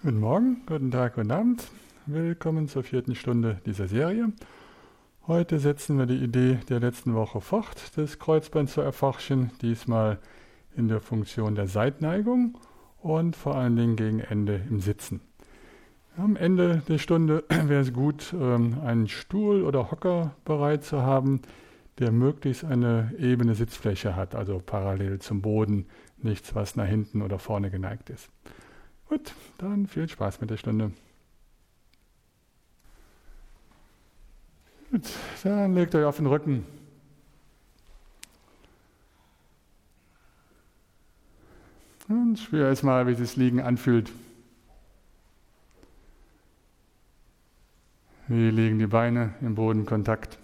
Guten Morgen, guten Tag, guten Abend. Willkommen zur 4. Stunde dieser Serie. Heute setzen wir die Idee der letzten Woche fort, das Kreuzbein zu erforschen, diesmal in der Funktion der Seitneigung und vor allen Dingen gegen Ende im Sitzen. Am Ende der Stunde wäre es gut, einen Stuhl oder Hocker bereit zu haben, der möglichst eine ebene Sitzfläche hat, also parallel zum Boden, nichts, was nach hinten oder vorne geneigt ist. Gut, dann viel Spaß mit der Stunde. Gut, dann legt euch auf den Rücken. Und spürt erst mal, wie sich das Liegen anfühlt. Wie liegen die Beine im Bodenkontakt?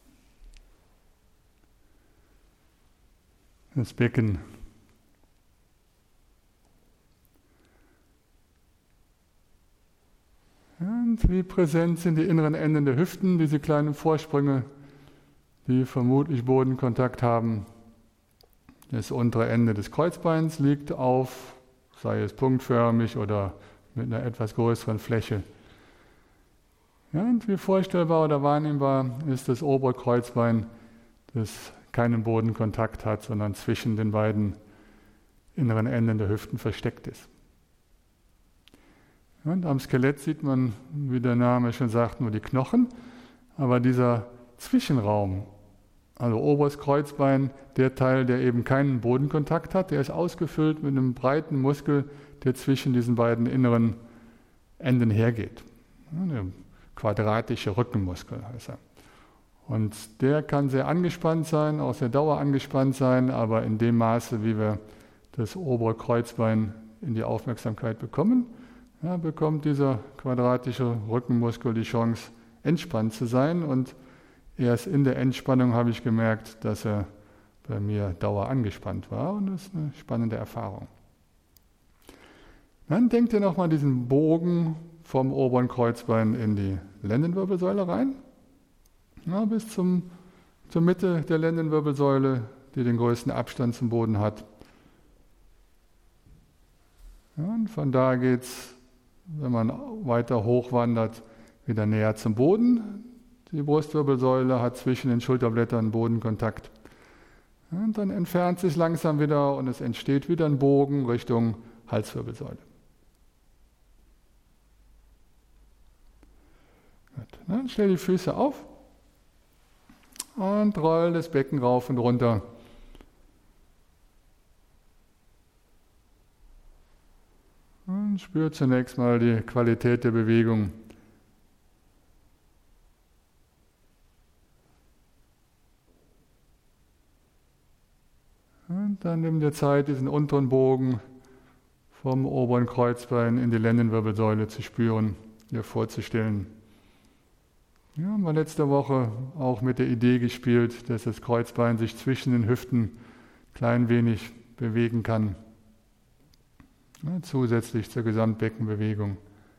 Das Becken. Und wie präsent sind die inneren Enden der Hüften, diese kleinen Vorsprünge, die vermutlich Bodenkontakt haben. Das untere Ende des Kreuzbeins liegt auf, sei es punktförmig oder mit einer etwas größeren Fläche. Ja, und wie vorstellbar oder wahrnehmbar ist das obere Kreuzbein, das keinen Bodenkontakt hat, sondern zwischen den beiden inneren Enden der Hüften versteckt ist. Und am Skelett sieht man, wie der Name schon sagt, nur die Knochen, aber dieser Zwischenraum, also oberes Kreuzbein, der Teil, der eben keinen Bodenkontakt hat, der ist ausgefüllt mit einem breiten Muskel, der zwischen diesen beiden inneren Enden hergeht. Der quadratische Rückenmuskel heißt er. Und der kann sehr angespannt sein, auch sehr dauerangespannt sein, aber in dem Maße, wie wir das obere Kreuzbein in die Aufmerksamkeit bekommen, ja, bekommt dieser quadratische Rückenmuskel die Chance, entspannt zu sein. Und erst in der Entspannung habe ich gemerkt, dass er bei mir dauerangespannt war. Und das ist eine spannende Erfahrung. Dann denkt ihr nochmal diesen Bogen vom oberen Kreuzbein in die Lendenwirbelsäule rein. Ja, bis zur Mitte der Lendenwirbelsäule, die den größten Abstand zum Boden hat. Ja, und von da geht es, wenn man weiter hochwandert, wieder näher zum Boden. Die Brustwirbelsäule hat zwischen den Schulterblättern Bodenkontakt. Und dann entfernt sich langsam wieder und es entsteht wieder ein Bogen Richtung Halswirbelsäule. Gut. Dann stell die Füße auf und roll das Becken rauf und runter. Und spür zunächst mal die Qualität der Bewegung. Und dann nimm dir Zeit, diesen unteren Bogen vom oberen Kreuzbein in die Lendenwirbelsäule zu spüren, dir vorzustellen. Ja, haben wir letzte Woche auch mit der Idee gespielt, dass das Kreuzbein sich zwischen den Hüften klein wenig bewegen kann. Ja, zusätzlich zur Gesamtbeckenbewegung.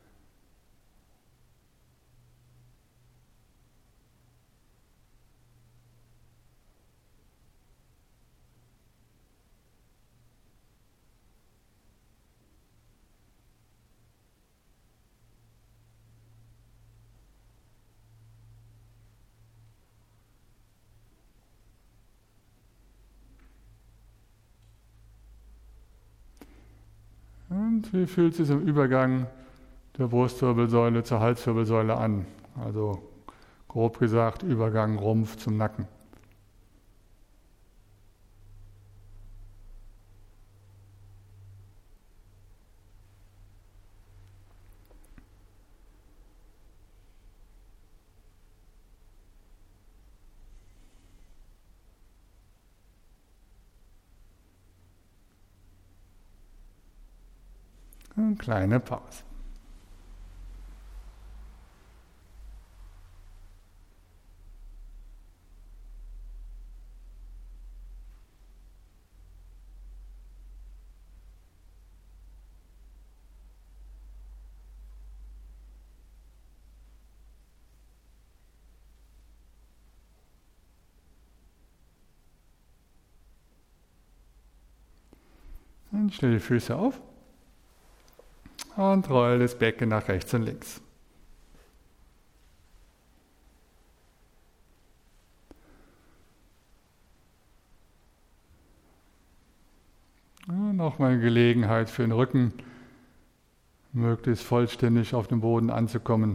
Und wie fühlt sich im Übergang der Brustwirbelsäule zur Halswirbelsäule an? Also grob gesagt, Übergang Rumpf zum Nacken. Eine kleine Pause. Und stell die Füße auf Und roll das Becken nach rechts und links. Ja, nochmal Gelegenheit für den Rücken, möglichst vollständig auf dem Boden anzukommen.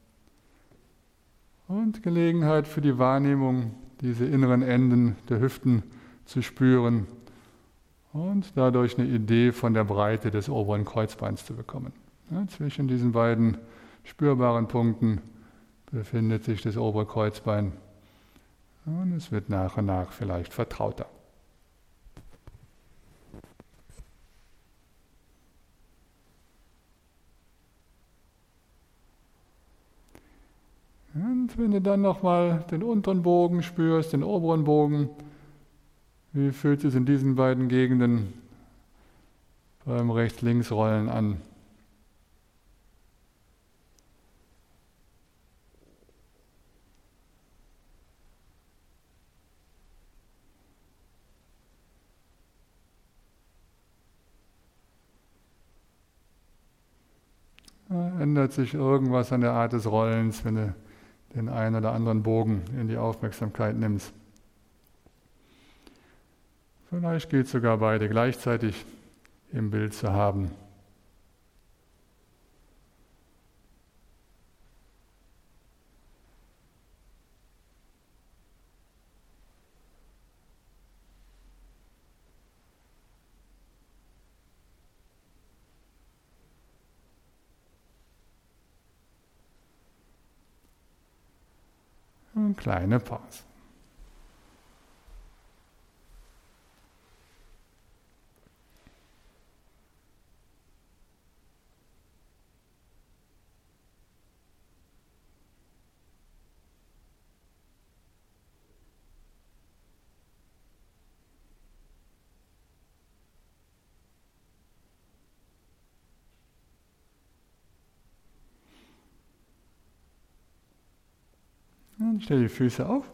Und Gelegenheit für die Wahrnehmung, diese inneren Enden der Hüften zu spüren und dadurch eine Idee von der Breite des oberen Kreuzbeins zu bekommen. Ja, zwischen diesen beiden spürbaren Punkten befindet sich das obere Kreuzbein und es wird nach und nach vielleicht vertrauter. Und wenn du dann nochmal den unteren Bogen spürst, den oberen Bogen, wie fühlt es in diesen beiden Gegenden beim Rechts-Links-Rollen an? Ändert sich irgendwas an der Art des Rollens, wenn du den einen oder anderen Bogen in die Aufmerksamkeit nimmst? Vielleicht geht es sogar beide gleichzeitig im Bild zu haben. Eine kleine Pause. Dann stell die Füße auf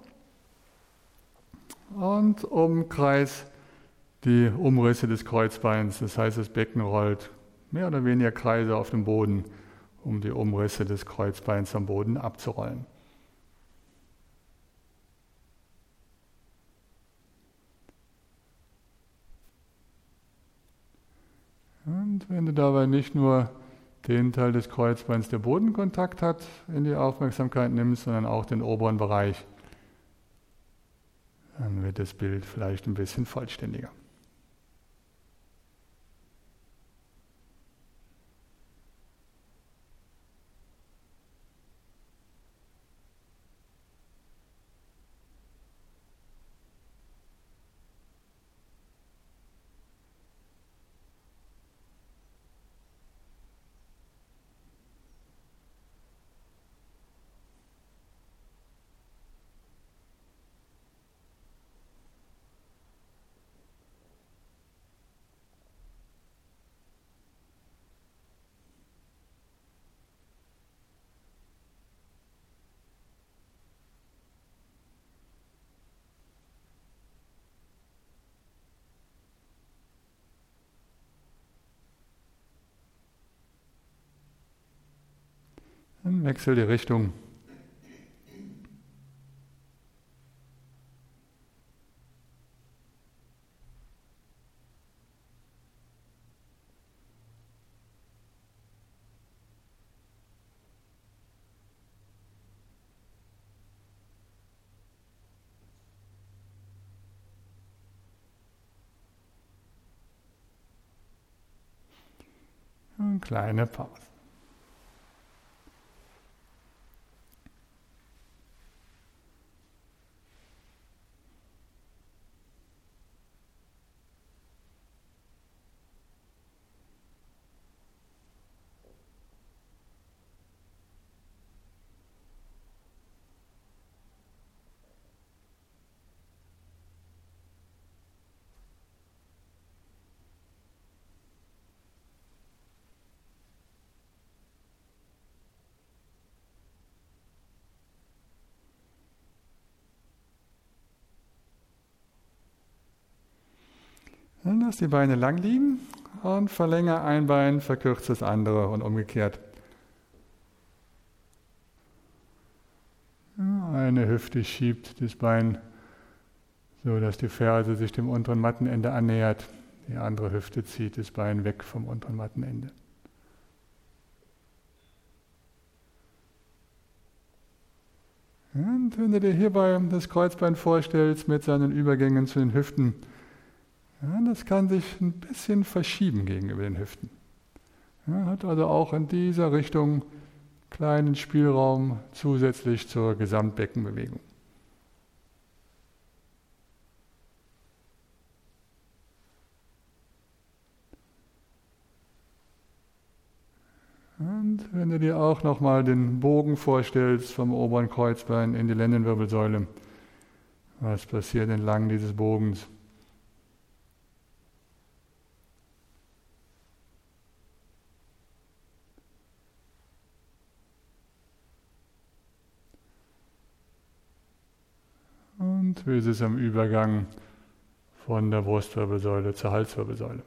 und umkreis die Umrisse des Kreuzbeins. Das heißt, das Becken rollt mehr oder weniger Kreise auf dem Boden, um die Umrisse des Kreuzbeins am Boden abzurollen. Und wenn du dabei nicht nur den Teil des Kreuzbeins, der Bodenkontakt hat, in die Aufmerksamkeit nimmst, sondern auch den oberen Bereich, dann wird das Bild vielleicht ein bisschen vollständiger. Dann wechsel die Richtung. Eine kleine Pause. Dann lass die Beine lang liegen und verlängere ein Bein, verkürze das andere und umgekehrt. Eine Hüfte schiebt das Bein so, dass die Ferse sich dem unteren Mattenende annähert. Die andere Hüfte zieht das Bein weg vom unteren Mattenende. Und wenn du dir hierbei das Kreuzbein vorstellst mit seinen Übergängen zu den Hüften, ja, das kann sich ein bisschen verschieben gegenüber den Hüften. Ja, hat also auch in dieser Richtung kleinen Spielraum zusätzlich zur Gesamtbeckenbewegung. Und wenn du dir auch nochmal den Bogen vorstellst vom oberen Kreuzbein in die Lendenwirbelsäule, was passiert entlang dieses Bogens? Und wie ist es am Übergang von der Brustwirbelsäule zur Halswirbelsäule?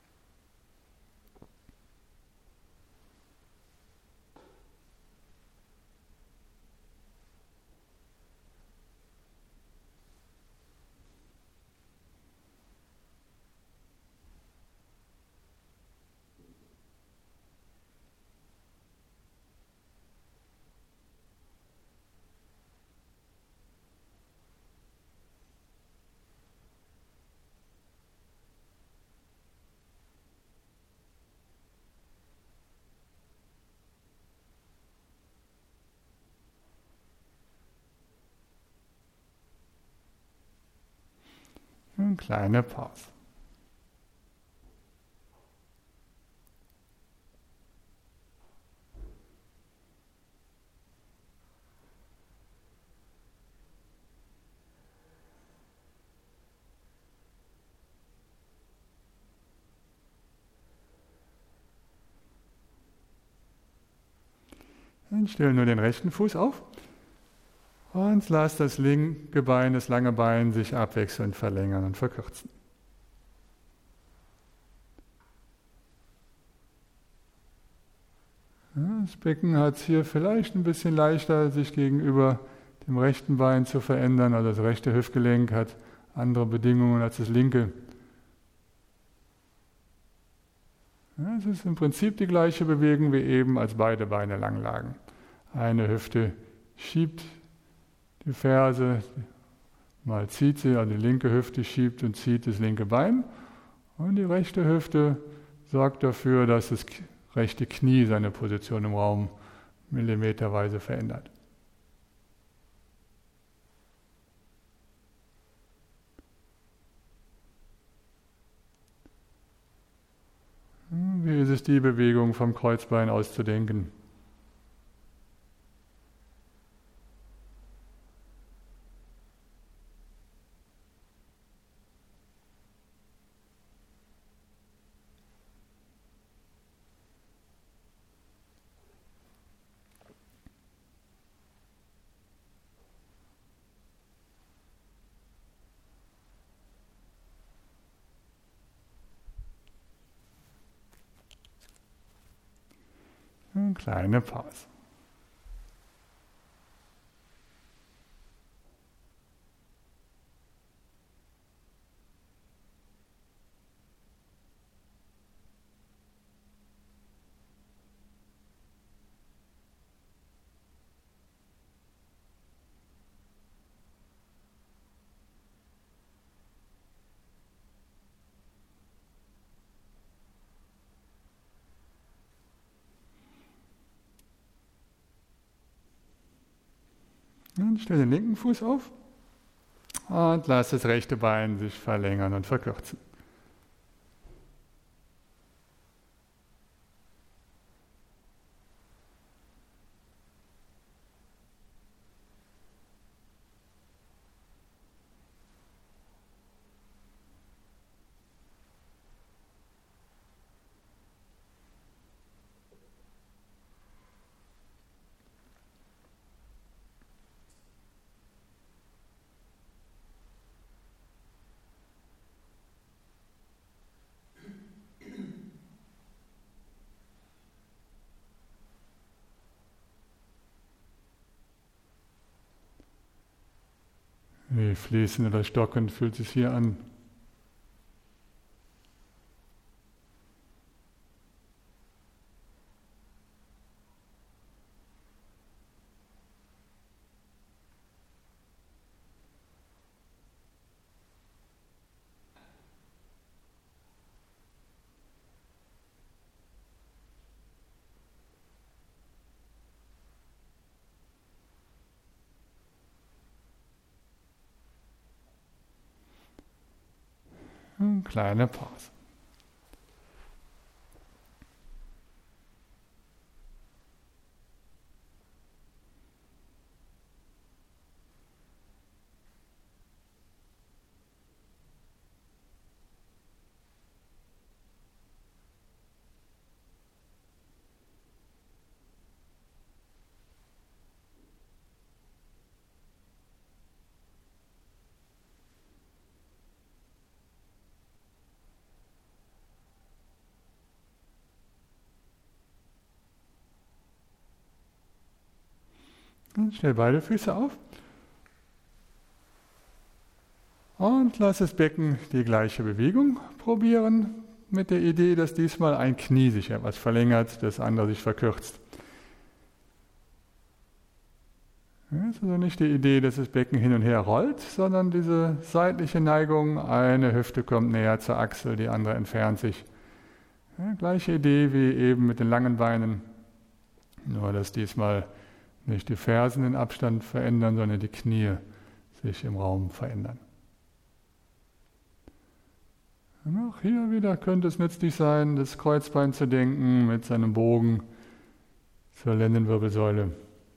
Eine kleine Pause. Dann stell nur den rechten Fuß auf und lass das linke Bein, das lange Bein, sich abwechselnd verlängern und verkürzen. Das Becken hat es hier vielleicht ein bisschen leichter, sich gegenüber dem rechten Bein zu verändern. Also das rechte Hüftgelenk hat andere Bedingungen als das linke. Es ist im Prinzip die gleiche Bewegung wie eben, als beide Beine lang lagen. Eine Hüfte schiebt die Ferse, mal zieht sie, also die linke Hüfte schiebt und zieht das linke Bein. Und die rechte Hüfte sorgt dafür, dass das rechte Knie seine Position im Raum millimeterweise verändert. Wie ist es, die Bewegung vom Kreuzbein auszudenken? Eine kleine Pause. Und stell den linken Fuß auf und lass das rechte Bein sich verlängern und verkürzen. Wie fließend oder stockend fühlt es sich hier an? Eine kleine Pause. Und stell beide Füße auf und lass das Becken die gleiche Bewegung probieren, mit der Idee, dass diesmal ein Knie sich etwas verlängert, das andere sich verkürzt. Es ist also nicht die Idee, dass das Becken hin und her rollt, sondern diese seitliche Neigung, eine Hüfte kommt näher zur Achsel, die andere entfernt sich. Ja, gleiche Idee wie eben mit den langen Beinen, nur dass diesmal nicht die Fersen den Abstand verändern, sondern die Knie sich im Raum verändern. Und auch hier wieder könnte es nützlich sein, das Kreuzbein zu denken mit seinem Bogen zur Lendenwirbelsäule.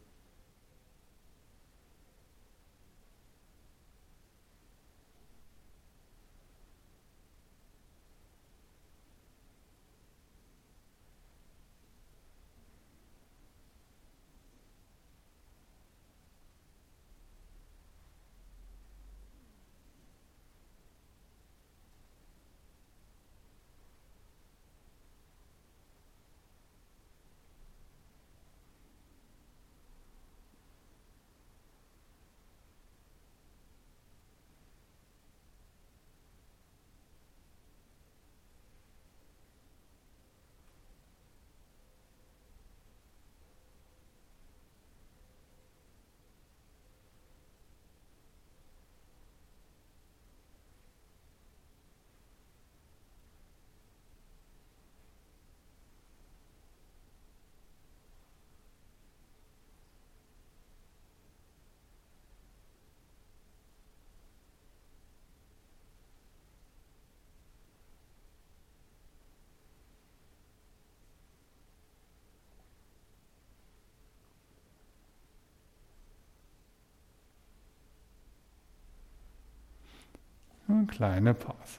Eine kleine Pause.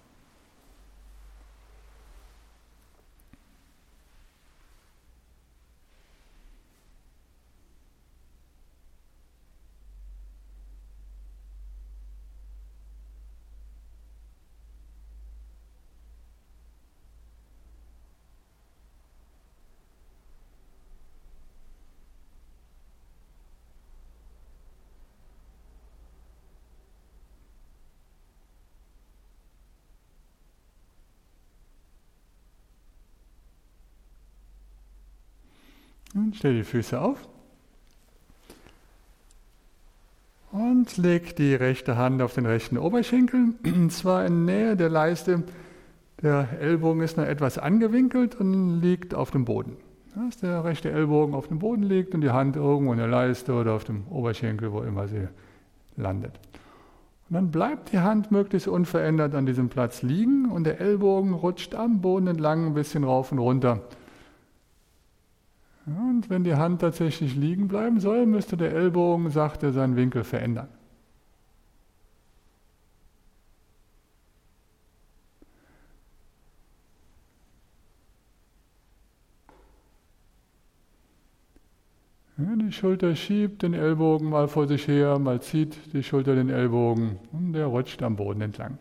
Und stell die Füße auf und leg die rechte Hand auf den rechten Oberschenkel, und zwar in Nähe der Leiste. Der Ellbogen ist noch etwas angewinkelt und liegt auf dem Boden. Dass der rechte Ellbogen auf dem Boden liegt und die Hand irgendwo in der Leiste oder auf dem Oberschenkel, wo immer sie landet. Und dann bleibt die Hand möglichst unverändert an diesem Platz liegen und der Ellbogen rutscht am Boden entlang ein bisschen rauf und runter. Und wenn die Hand tatsächlich liegen bleiben soll, müsste der Ellbogen, sagt er, seinen Winkel verändern. Ja, die Schulter schiebt den Ellbogen mal vor sich her, mal zieht die Schulter den Ellbogen und der rutscht am Boden entlang.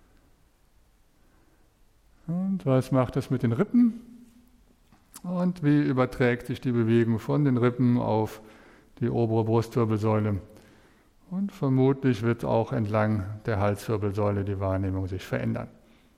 Und was macht das mit den Rippen? Und wie überträgt sich die Bewegung von den Rippen auf die obere Brustwirbelsäule Und vermutlich wird auch entlang der Halswirbelsäule die Wahrnehmung sich verändern.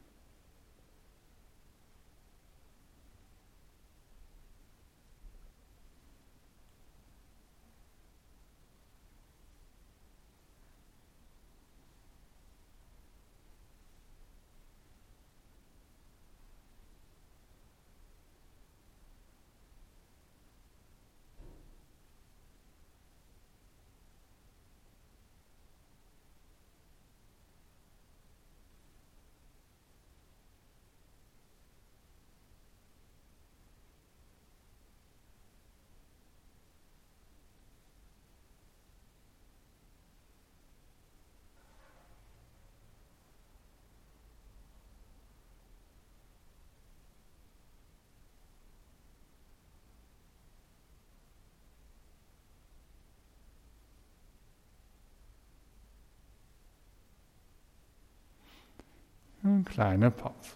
Eine kleine Pause.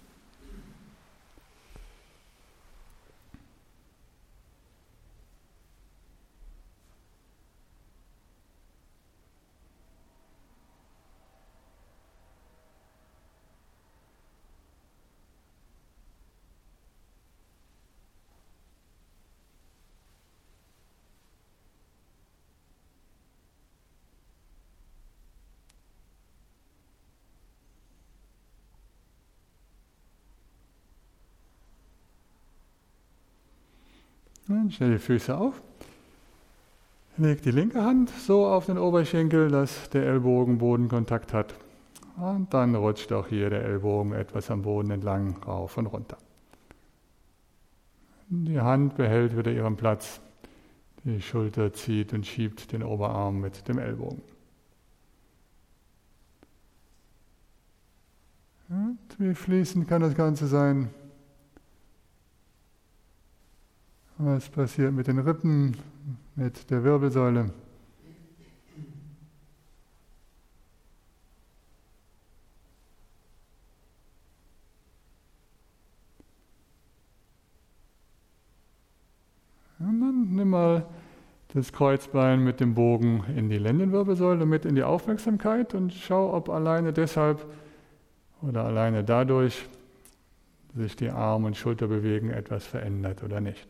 Dann stell die Füße auf. Leg die linke Hand so auf den Oberschenkel, dass der Ellbogen Bodenkontakt hat. Und dann rutscht auch hier der Ellbogen etwas am Boden entlang, rauf und runter. Die Hand behält wieder ihren Platz. Die Schulter zieht und schiebt den Oberarm mit dem Ellbogen. Und wie fließend kann das Ganze sein? Was passiert mit den Rippen, mit der Wirbelsäule? Und dann nimm mal das Kreuzbein mit dem Bogen in die Lendenwirbelsäule mit in die Aufmerksamkeit und schau, ob alleine deshalb oder alleine dadurch sich die Arm- und Schulterbewegung etwas verändert oder nicht.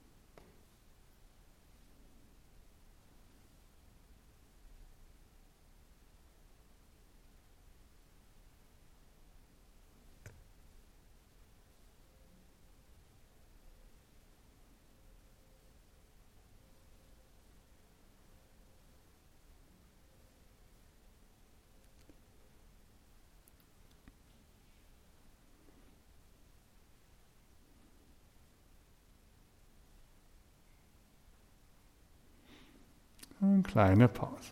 Eine kleine Pause.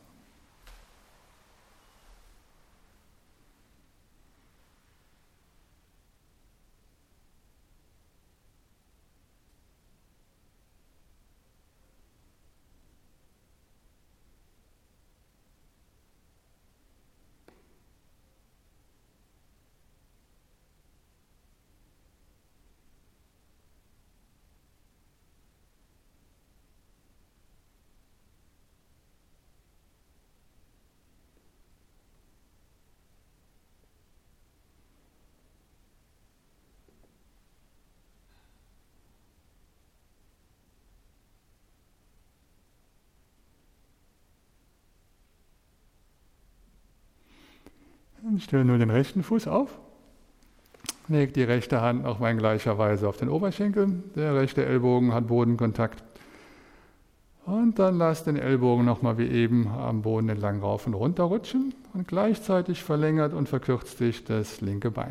Dann stell nur den rechten Fuß auf. Leg die rechte Hand nochmal in gleicher Weise auf den Oberschenkel. Der rechte Ellbogen hat Bodenkontakt. Und dann lass den Ellbogen nochmal wie eben am Boden entlang rauf und runter rutschen. Und gleichzeitig verlängert und verkürzt sich das linke Bein.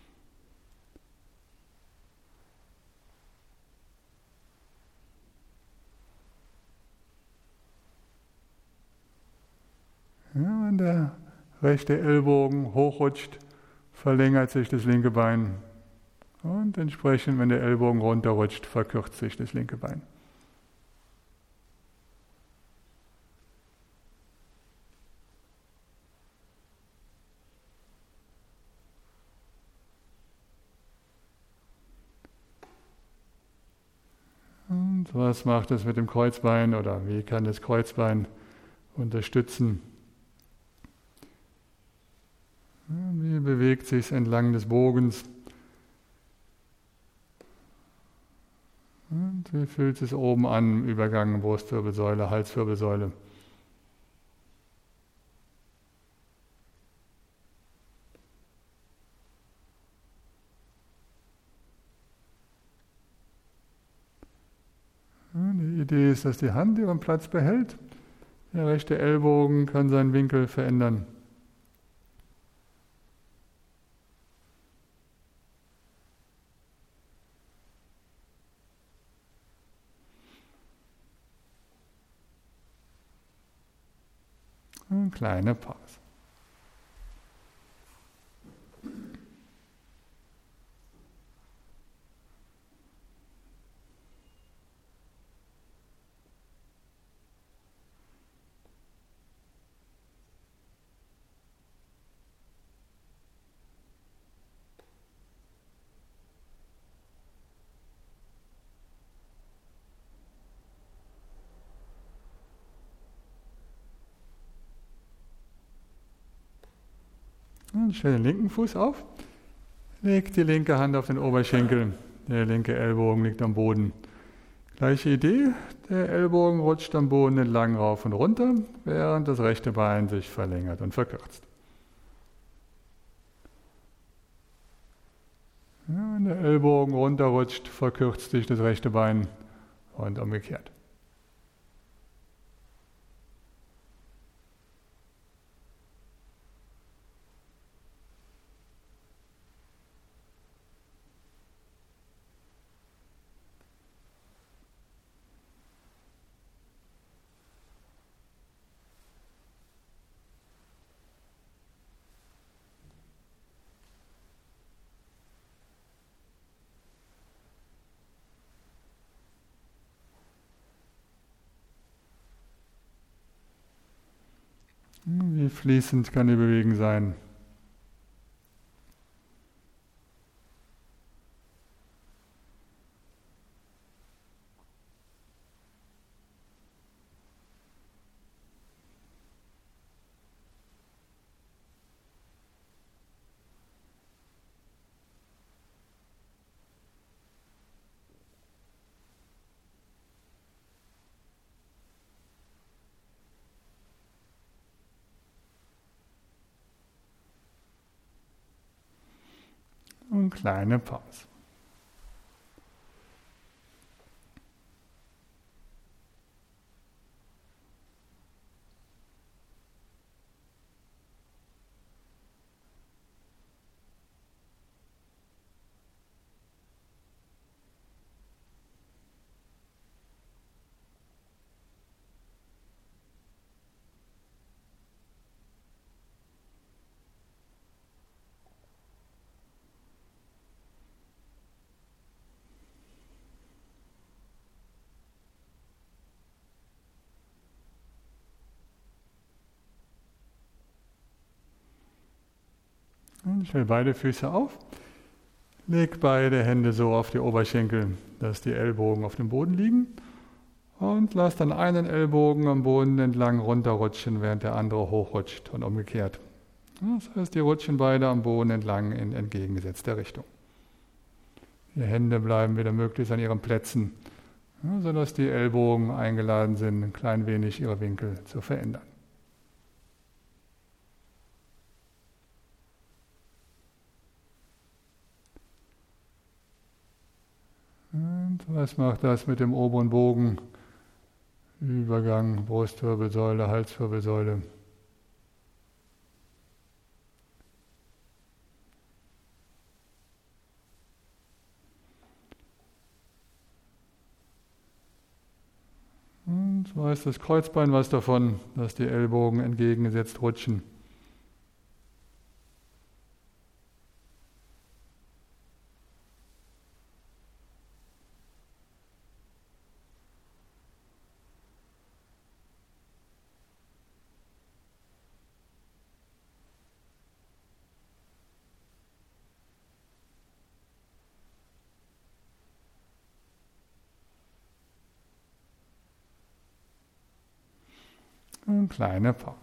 Ja, wenn der rechte Ellbogen hochrutscht, verlängert sich das linke Bein. Und entsprechend, wenn der Ellbogen runterrutscht, verkürzt sich das linke Bein. Und was macht es mit dem Kreuzbein oder wie kann das Kreuzbein unterstützen. Wie bewegt sich es entlang des Bogens? Und wie fühlt es oben an im Übergang Brustwirbelsäule, Halswirbelsäule? Die Idee ist, dass die Hand ihren Platz behält. Der rechte Ellbogen kann seinen Winkel verändern. Eine kleine Pause. Und stell den linken Fuß auf, leg die linke Hand auf den Oberschenkel, der linke Ellbogen liegt am Boden. Gleiche Idee, der Ellbogen rutscht am Boden entlang rauf und runter, während das rechte Bein sich verlängert und verkürzt. Ja, wenn der Ellbogen runterrutscht, verkürzt sich das rechte Bein und umgekehrt. Wie fließend kann die Bewegung sein? Und kleine Pause. Und stell beide Füße auf. Leg beide Hände so auf die Oberschenkel, dass die Ellbogen auf dem Boden liegen. Und lass dann einen Ellbogen am Boden entlang runterrutschen, während der andere hochrutscht und umgekehrt. Das heißt, die rutschen beide am Boden entlang in entgegengesetzter Richtung. Die Hände bleiben wieder möglichst an ihren Plätzen, sodass die Ellbogen eingeladen sind, ein klein wenig ihre Winkel zu verändern. Und was macht das mit dem oberen Bogen? Übergang, Brustwirbelsäule, Halswirbelsäule. Und weiß das Kreuzbein was davon, dass die Ellbogen entgegengesetzt rutschen. Eine kleine Pause.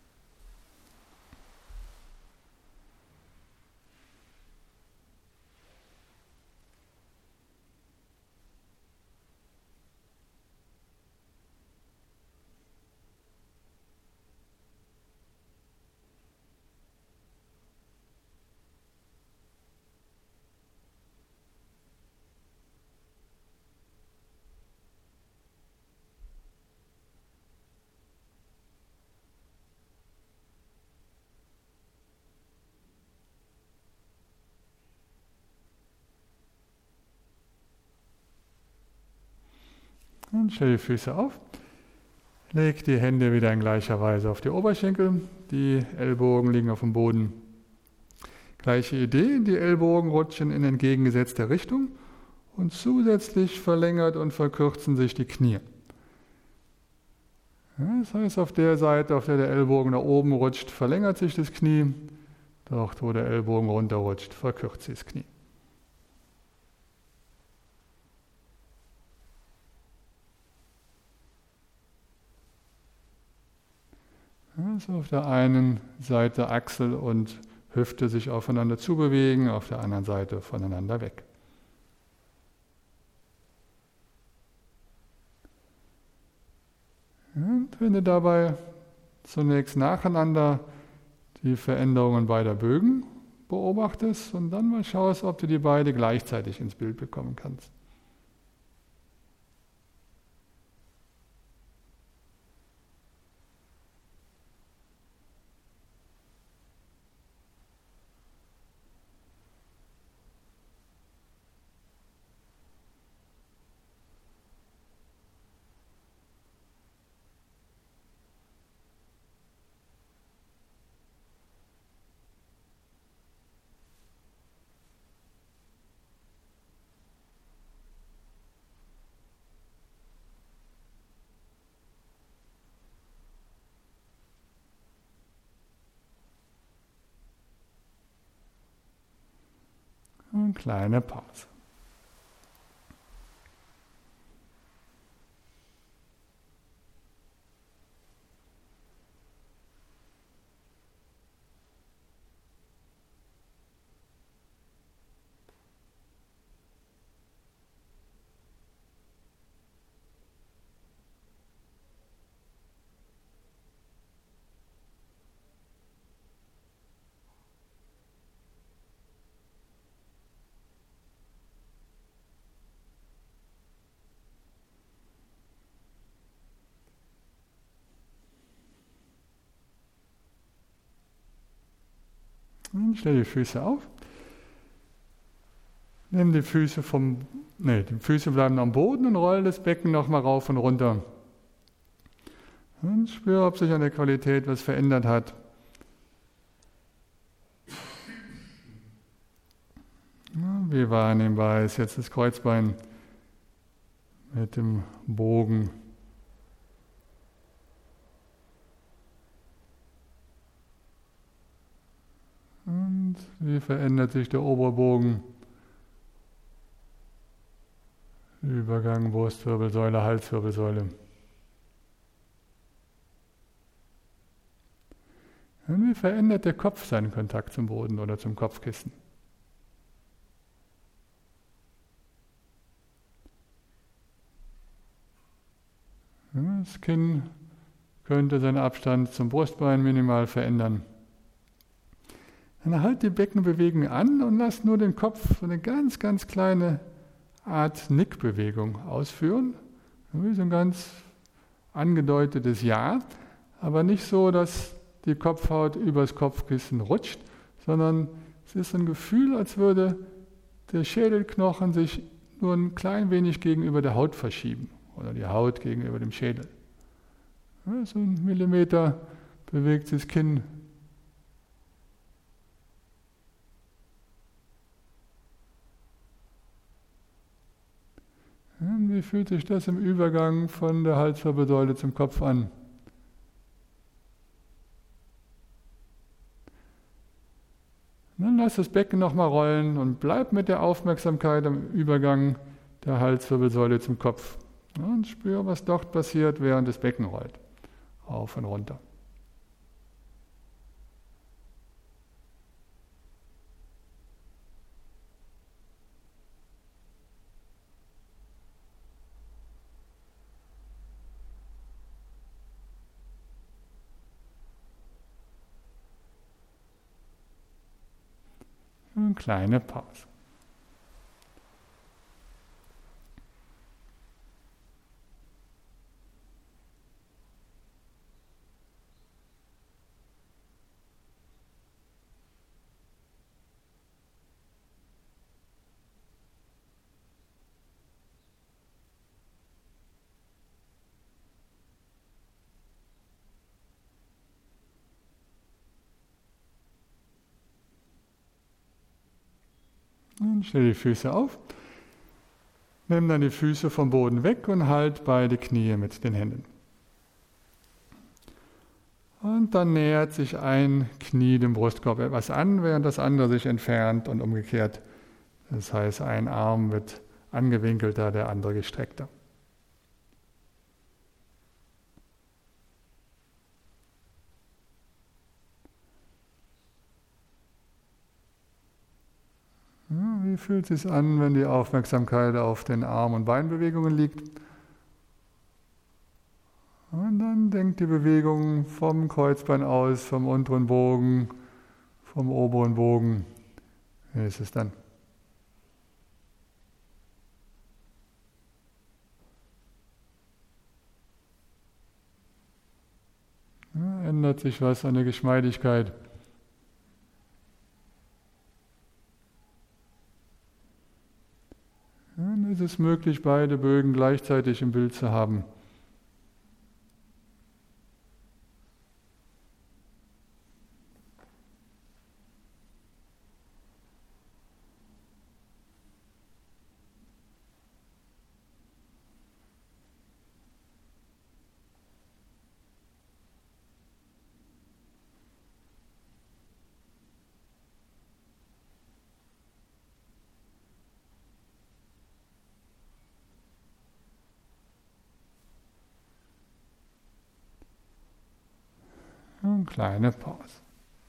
Und stell die Füße auf. Leg die Hände wieder in gleicher Weise auf die Oberschenkel. Die Ellbogen liegen auf dem Boden. Gleiche Idee, die Ellbogen rutschen in entgegengesetzte Richtung und zusätzlich verlängert und verkürzen sich die Knie. Das heißt, auf der Seite, auf der der Ellbogen nach oben rutscht, verlängert sich das Knie. Dort, wo der Ellbogen runterrutscht, verkürzt sich das Knie. Also auf der einen Seite Achsel und Hüfte sich aufeinander zubewegen, auf der anderen Seite voneinander weg. Und wenn du dabei zunächst nacheinander die Veränderungen beider Bögen beobachtest und dann mal schaust, ob du die beide gleichzeitig ins Bild bekommen kannst. Eine kleine Pause. Und stell die Füße auf. Nimm die Füße die Füße bleiben am Boden und roll das Becken nochmal rauf und runter. Und spür, ob sich an der Qualität was verändert hat. Wie wahrnehmbar ist jetzt das Kreuzbein mit dem Bogen. Und wie verändert sich der Oberbogen? Übergang Brustwirbelsäule, Halswirbelsäule. Und wie verändert der Kopf seinen Kontakt zum Boden oder zum Kopfkissen? Das Kinn könnte seinen Abstand zum Brustbein minimal verändern. Dann halt die Beckenbewegung an und lass nur den Kopf eine ganz, ganz kleine Art Nickbewegung ausführen. Wie so ein ganz angedeutetes Ja, aber nicht so, dass die Kopfhaut übers Kopfkissen rutscht, sondern es ist ein Gefühl, als würde der Schädelknochen sich nur ein klein wenig gegenüber der Haut verschieben oder die Haut gegenüber dem Schädel. Ja, so 1 Millimeter bewegt sich das Kinn. Wie fühlt sich das im Übergang von der Halswirbelsäule zum Kopf an? Dann lass das Becken nochmal rollen und bleib mit der Aufmerksamkeit am Übergang der Halswirbelsäule zum Kopf. Und spür, was dort passiert, während das Becken rollt. rauf und runter. Eine kleine Pause. Und stell die Füße auf. Nimm dann die Füße vom Boden weg und halt beide Knie mit den Händen. Und dann nähert sich ein Knie dem Brustkorb etwas an, während das andere sich entfernt und umgekehrt. Das heißt, ein Arm wird angewinkelter, der andere gestreckter. Ja, wie fühlt es sich an, wenn die Aufmerksamkeit auf den Arm- und Beinbewegungen liegt? Und dann denkt die Bewegung vom Kreuzbein aus, vom unteren Bogen, vom oberen Bogen. Wie ist es dann? Ja, ändert sich was an der Geschmeidigkeit? Dann ist es möglich, beide Bögen gleichzeitig im Bild zu haben. Eine kleine Pause.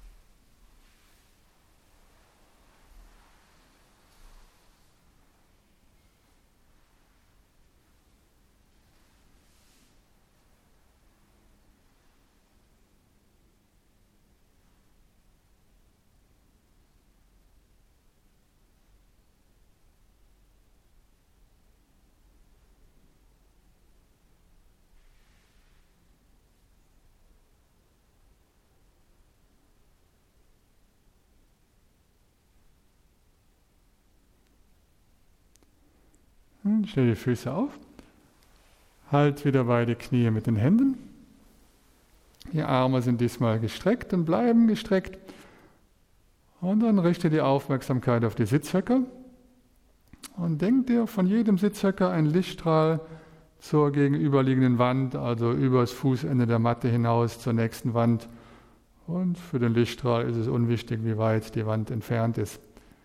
Und stell die Füße auf. Halt wieder beide Knie mit den Händen. Die Arme sind diesmal gestreckt und bleiben gestreckt. Und dann richte die Aufmerksamkeit auf die Sitzhöcker und denk dir von jedem Sitzhöcker einen Lichtstrahl zur gegenüberliegenden Wand, also übers Fußende der Matte hinaus zur nächsten Wand. Und für den Lichtstrahl ist es unwichtig, wie weit die Wand entfernt ist.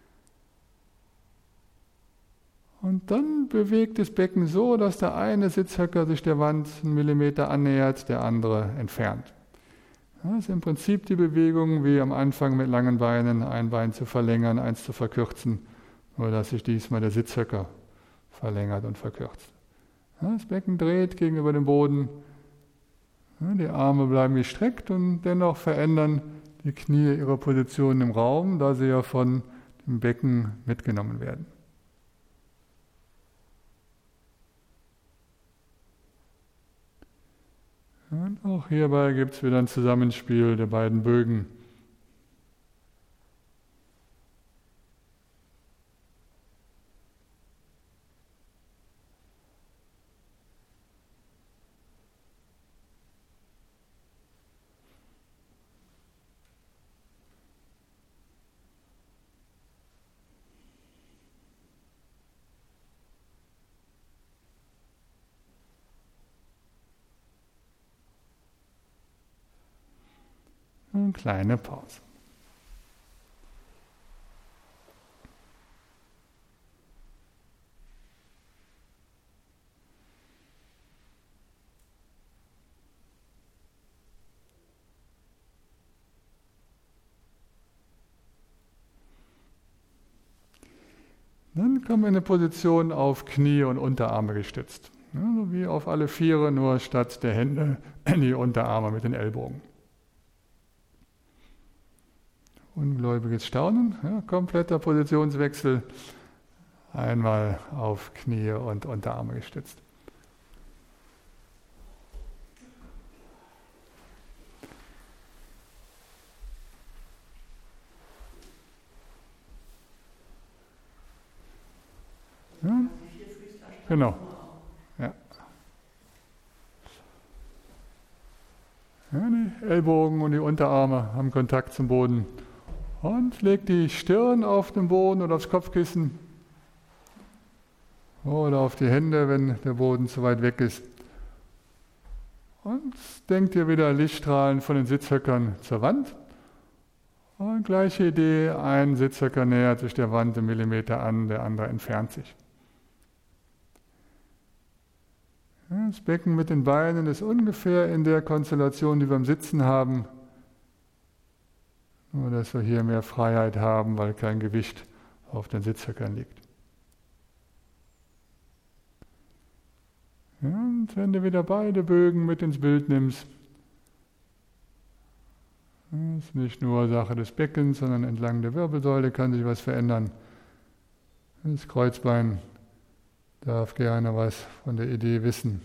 Und dann bewegt das Becken so, dass der eine Sitzhöcker sich der Wand 1 Millimeter annähert, der andere entfernt. Das ist im Prinzip die Bewegung wie am Anfang mit langen Beinen, ein Bein zu verlängern, eins zu verkürzen, nur dass sich diesmal der Sitzhöcker verlängert und verkürzt. Das Becken dreht gegenüber dem Boden, die Arme bleiben gestreckt und dennoch verändern die Knie ihre Position im Raum, da sie ja von dem Becken mitgenommen werden. Und auch hierbei gibt es wieder ein Zusammenspiel der beiden Bögen. Eine kleine Pause. Kommen wir in eine Position auf Knie und Unterarme gestützt. Also wie auf alle Viere, nur statt der Hände die Unterarme mit den Ellbogen. Ungläubiges Staunen, ja, kompletter Positionswechsel. Einmal auf Knie und Unterarme gestützt. Ja, genau. Ja. Ja, die Ellbogen und die Unterarme haben Kontakt zum Boden. Und legt die Stirn auf den Boden oder aufs Kopfkissen. Oder auf die Hände, wenn der Boden zu weit weg ist. Und denkt ihr wieder Lichtstrahlen von den Sitzhöckern zur Wand. Und gleiche Idee, ein Sitzhöcker nähert sich der Wand 1 Millimeter an, der andere entfernt sich. Das Becken mit den Beinen ist ungefähr in der Konstellation, die wir beim Sitzen haben. Nur, dass wir hier mehr Freiheit haben, weil kein Gewicht auf den Sitzhöckern liegt. Ja, und wenn du wieder beide Bögen mit ins Bild nimmst, das ist nicht nur Sache des Beckens, sondern entlang der Wirbelsäule kann sich was verändern. Das Kreuzbein darf gerne was von der Idee wissen.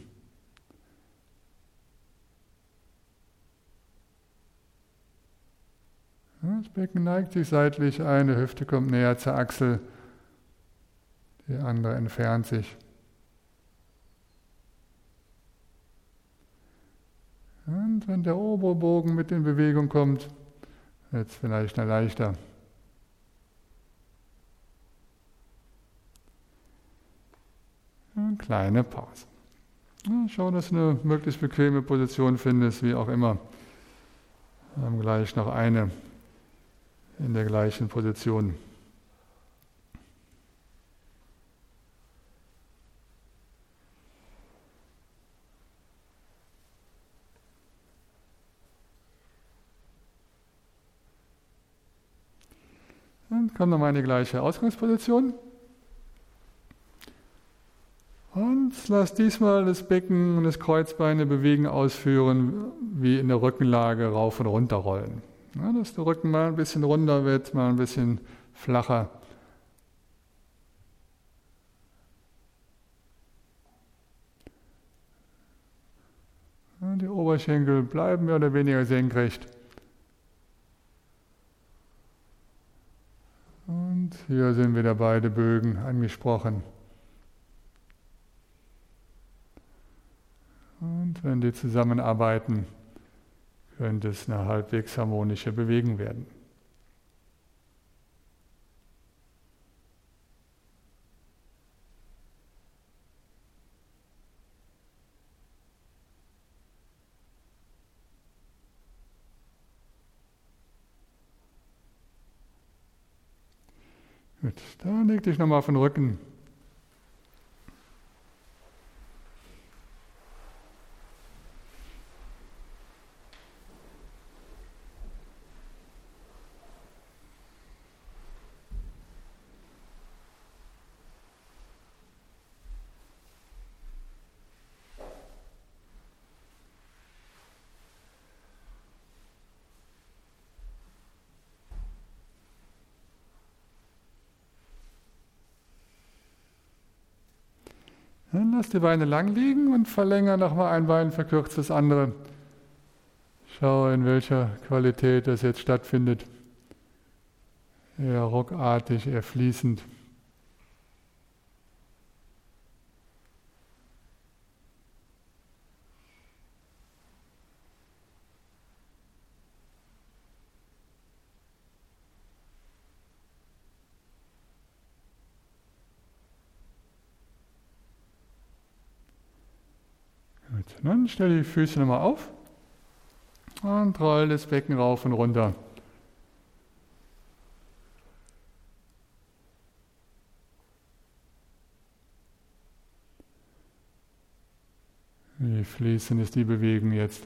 Das Becken neigt sich seitlich, eine Hüfte kommt näher zur Achsel, die andere entfernt sich. Und wenn der obere Bogen mit in Bewegung kommt, wird es vielleicht noch leichter. Eine kleine Pause. Schau, dass du eine möglichst bequeme Position findest, wie auch immer. Wir haben gleich noch eine in der gleichen Position. Dann kommt nochmal in die gleiche Ausgangsposition. Und lass diesmal das Becken und das Kreuzbeine bewegen, ausführen, wie in der Rückenlage rauf und runter rollen. Ja, dass der Rücken mal ein bisschen runder wird, mal ein bisschen flacher. Ja, die Oberschenkel bleiben mehr oder weniger senkrecht. Und hier sind wieder beide Bögen angesprochen. Und wenn die zusammenarbeiten, könnte es eine halbwegs harmonische Bewegung werden. Gut, dann leg dich nochmal auf den Rücken. Dann lass die Beine lang liegen und verlängere nochmal ein Bein, verkürzt das andere. Schau, in welcher Qualität das jetzt stattfindet. Eher ruckartig, eher fließend. Gut, dann stell die Füße nochmal auf und roll das Becken rauf und runter. Wie fließend ist die Bewegung jetzt?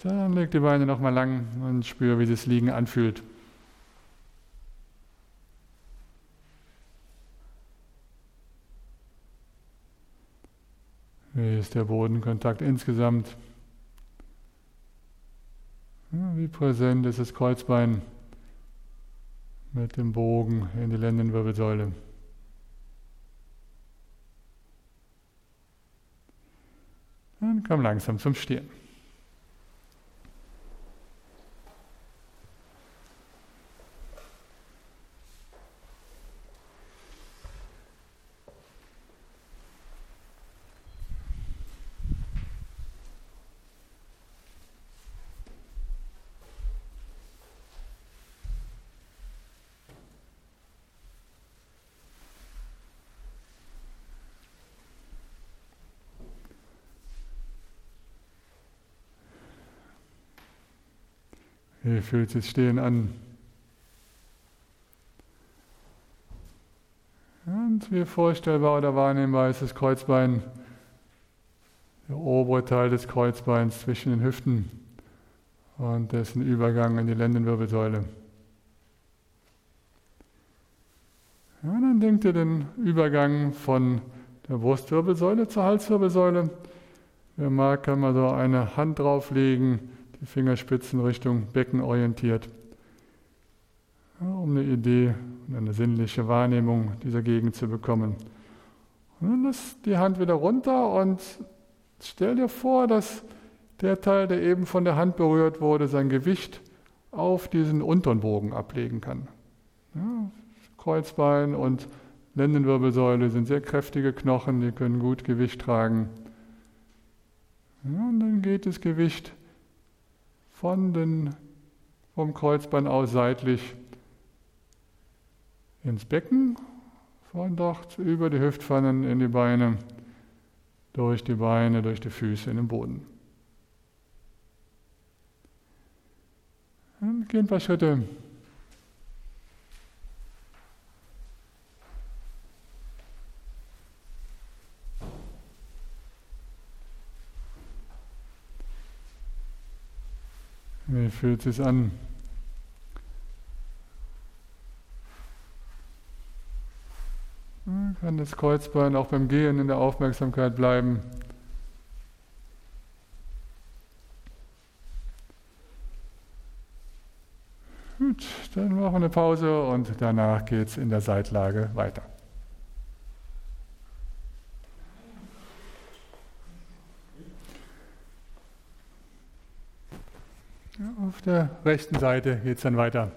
Dann leg die Beine nochmal lang und spür, wie das Liegen anfühlt. Wie ist der Bodenkontakt insgesamt? Ja, wie präsent ist das Kreuzbein mit dem Bogen in die Lendenwirbelsäule? Dann komm langsam zum Stehen. Wie fühlt sich Stehen an? Und wie vorstellbar oder wahrnehmbar ist das Kreuzbein, der obere Teil des Kreuzbeins zwischen den Hüften und dessen Übergang in die Lendenwirbelsäule. Ja, dann denkt ihr den Übergang von der Brustwirbelsäule zur Halswirbelsäule. Wer mag, kann mal so eine Hand drauflegen, die Fingerspitzen Richtung Becken orientiert, ja, um eine Idee und eine sinnliche Wahrnehmung dieser Gegend zu bekommen. Und dann lass die Hand wieder runter und stell dir vor, dass der Teil, der eben von der Hand berührt wurde, sein Gewicht auf diesen unteren Bogen ablegen kann. Ja, Kreuzbein und Lendenwirbelsäule sind sehr kräftige Knochen, die können gut Gewicht tragen. Ja, und dann geht das Gewicht vom Kreuzbein aus seitlich ins Becken, von dort über die Hüftpfannen in die Beine, durch die Füße in den Boden. Und gehen ein paar Schritte. Wie fühlt es sich an? Kann das Kreuzbein auch beim Gehen in der Aufmerksamkeit bleiben? Gut, dann machen wir eine Pause und danach geht es in der Seitlage weiter. Ja, auf der rechten Seite geht es dann weiter.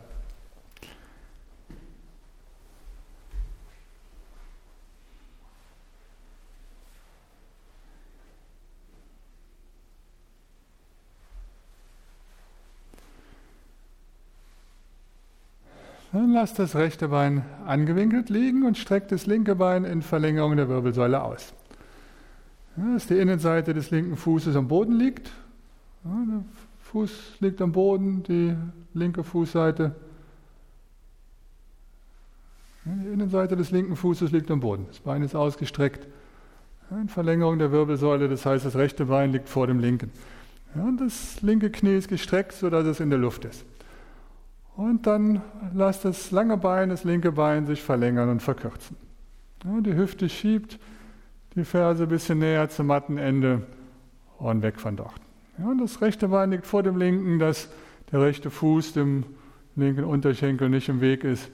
Dann lasst das rechte Bein angewinkelt liegen und streckt das linke Bein in Verlängerung der Wirbelsäule aus. Ja, dass die Innenseite des linken Fußes am Boden liegt. Ja, der Fuß liegt am Boden, die linke Fußseite. Ja, die Innenseite des linken Fußes liegt am Boden. Das Bein ist ausgestreckt. Ja, in Verlängerung der Wirbelsäule, das heißt, das rechte Bein liegt vor dem linken. Ja, und das linke Knie ist gestreckt, sodass es in der Luft ist. Und dann lasst das lange Bein, das linke Bein sich verlängern und verkürzen. Ja, die Hüfte schiebt die Ferse ein bisschen näher zum Mattenende und weg von dort. Ja, und das rechte Bein liegt vor dem linken, dass der rechte Fuß dem linken Unterschenkel nicht im Weg ist.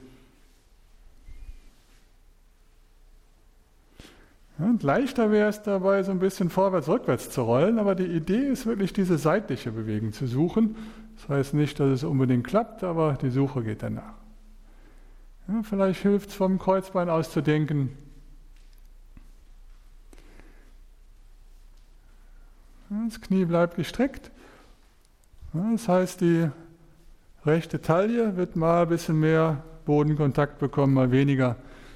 Ja, und leichter wäre es dabei, so ein bisschen vorwärts-rückwärts zu rollen, aber die Idee ist wirklich, diese seitliche Bewegung zu suchen. Das heißt nicht, dass es unbedingt klappt, aber die Suche geht danach. Ja, vielleicht hilft es, vom Kreuzbein aus zu denken. Ja, das Knie bleibt gestreckt. Ja, das heißt, die rechte Taille wird mal ein bisschen mehr Bodenkontakt bekommen, mal weniger.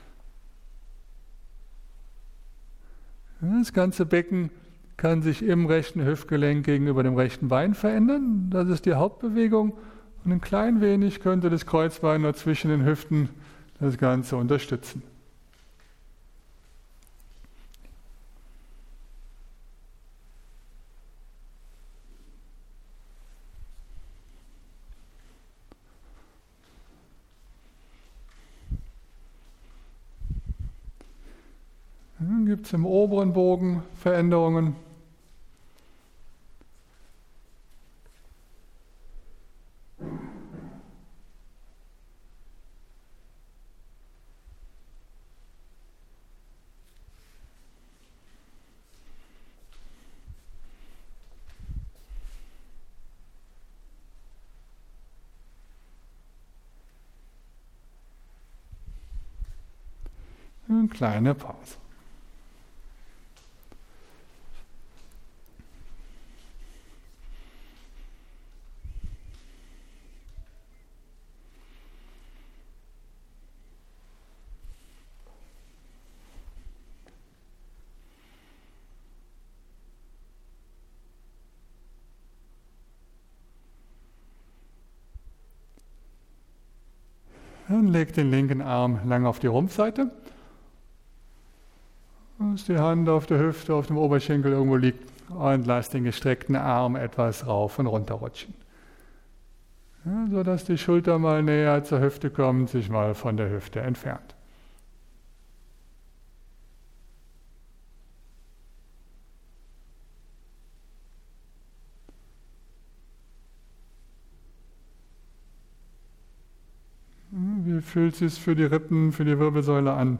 Ja, das ganze Becken kann sich im rechten Hüftgelenk gegenüber dem rechten Bein verändern. Das ist die Hauptbewegung. Und ein klein wenig könnte das Kreuzbein nur zwischen den Hüften das Ganze unterstützen. gibt es im oberen Bogen Veränderungen. Eine kleine Pause. Dann legt den linken Arm lang auf die Rumpfseite. Dass die Hand auf der Hüfte, auf dem Oberschenkel irgendwo liegt und lasst den gestreckten Arm etwas rauf und runter rutschen. Ja, sodass die Schulter mal näher zur Hüfte kommt, sich mal von der Hüfte entfernt. Wie fühlt es sich für die Rippen, für die Wirbelsäule an?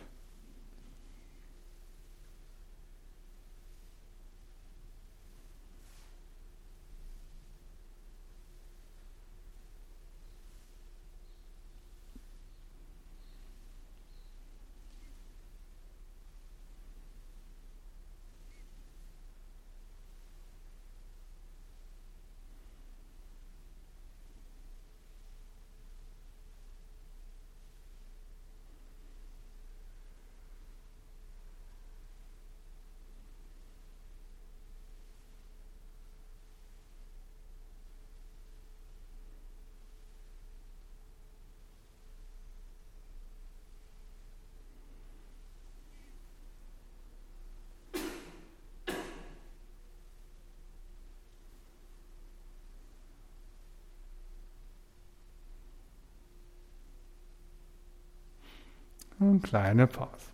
Eine kleine Pause.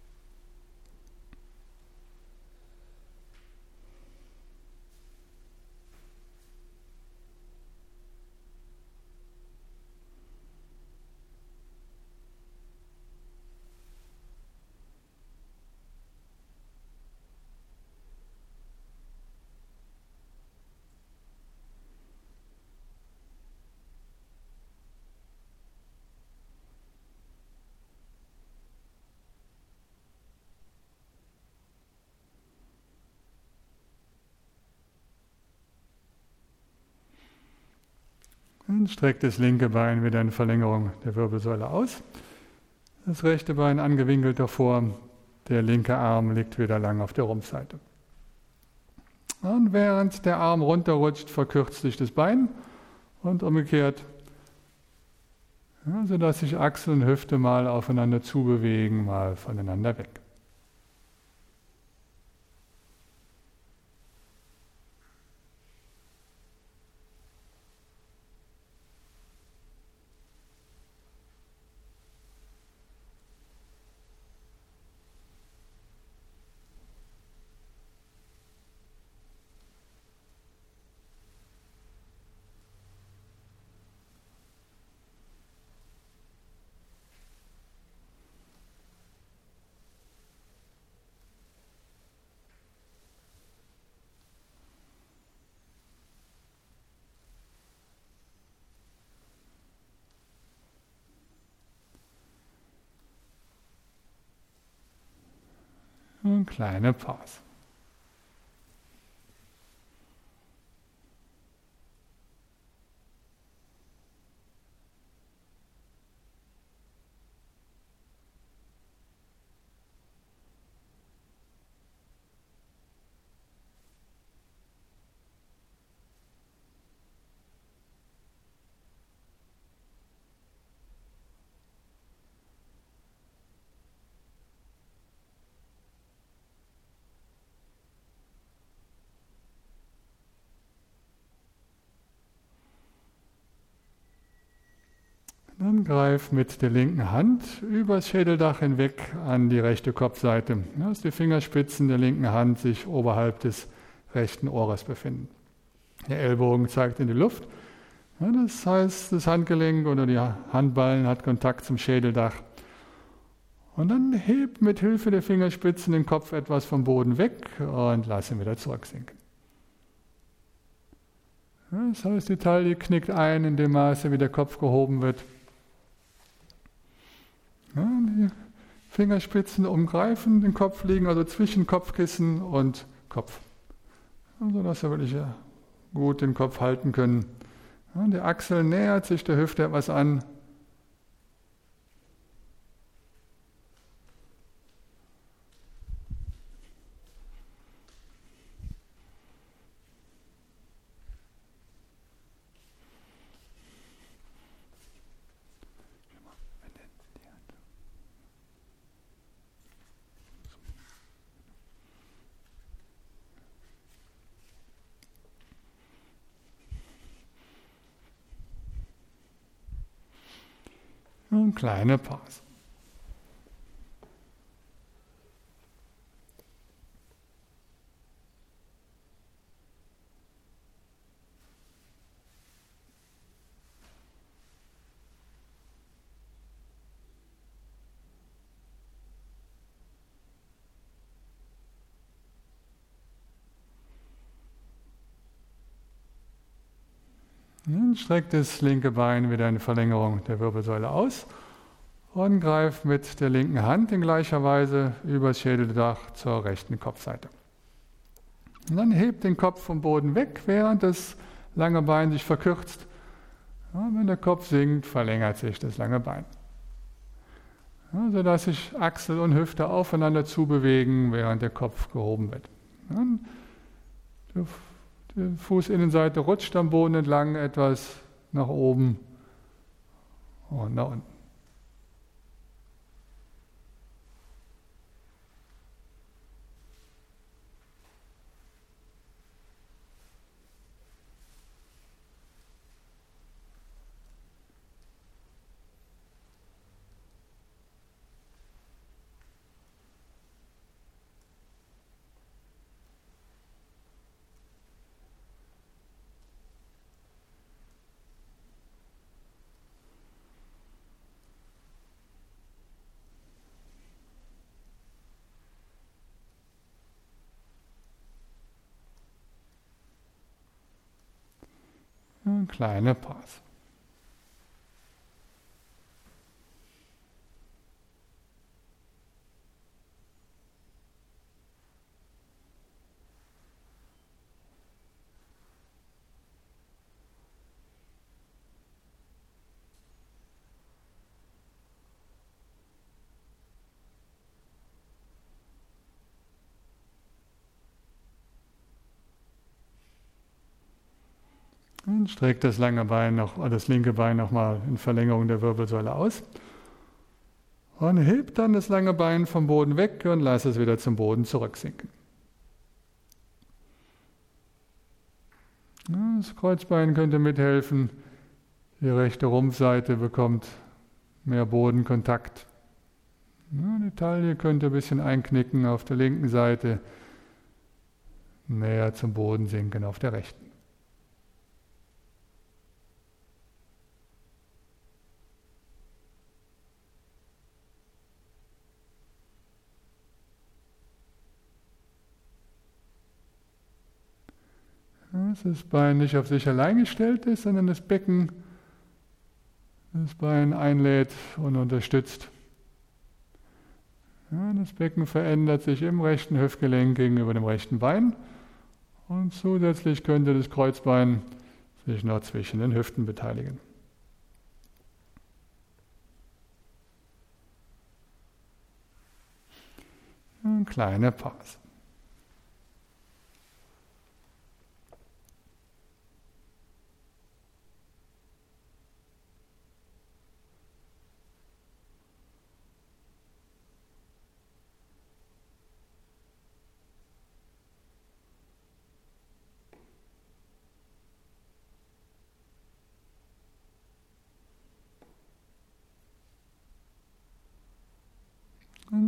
Und streckt das linke Bein wieder in Verlängerung der Wirbelsäule aus. Das rechte Bein angewinkelt davor, der linke Arm liegt wieder lang auf der Rumpfseite. Und während der Arm runterrutscht, verkürzt sich das Bein und umgekehrt, ja, sodass sich Achsel und Hüfte mal aufeinander zubewegen, mal voneinander weg. Eine kleine Pause. Dann greif mit der linken Hand übers Schädeldach hinweg an die rechte Kopfseite, dass die Fingerspitzen der linken Hand sich oberhalb des rechten Ohres befinden. Der Ellbogen zeigt in die Luft. Ja, das heißt, das Handgelenk oder die Handballen hat Kontakt zum Schädeldach. Und dann heb mit Hilfe der Fingerspitzen den Kopf etwas vom Boden weg und lass ihn wieder zurücksinken. Ja, das heißt, die Taille knickt ein in dem Maße, wie der Kopf gehoben wird. Ja, die Fingerspitzen umgreifen den Kopf, liegen also zwischen Kopfkissen und Kopf. Also, dass wir wirklich gut den Kopf halten können. Ja, die Achsel nähert sich der Hüfte etwas an. Eine kleine Pause. Dann streck das linke Bein wieder in Verlängerung der Wirbelsäule aus und greif mit der linken Hand in gleicher Weise übers Schädeldach zur rechten Kopfseite. Und dann heb den Kopf vom Boden weg, während das lange Bein sich verkürzt. Ja, wenn der Kopf sinkt, verlängert sich das lange Bein. Ja, sodass sich Achsel und Hüfte aufeinander zubewegen, während der Kopf gehoben wird. Ja, die Fußinnenseite rutscht am Boden entlang etwas nach oben und nach unten. Eine kleine Pause. Und streck das lange Bein das linke Bein nochmal in Verlängerung der Wirbelsäule aus. Und heb dann das lange Bein vom Boden weg und lass es wieder zum Boden zurücksinken. Das Kreuzbein könnte mithelfen. Die rechte Rumpfseite bekommt mehr Bodenkontakt. Die Taille könnte ein bisschen einknicken auf der linken Seite, näher zum Boden sinken auf der rechten. Dass das Bein nicht auf sich allein gestellt ist, sondern das Becken das Bein einlädt und unterstützt. Ja, das Becken verändert sich im rechten Hüftgelenk gegenüber dem rechten Bein und zusätzlich könnte das Kreuzbein sich noch zwischen den Hüften beteiligen. Eine kleine Pause.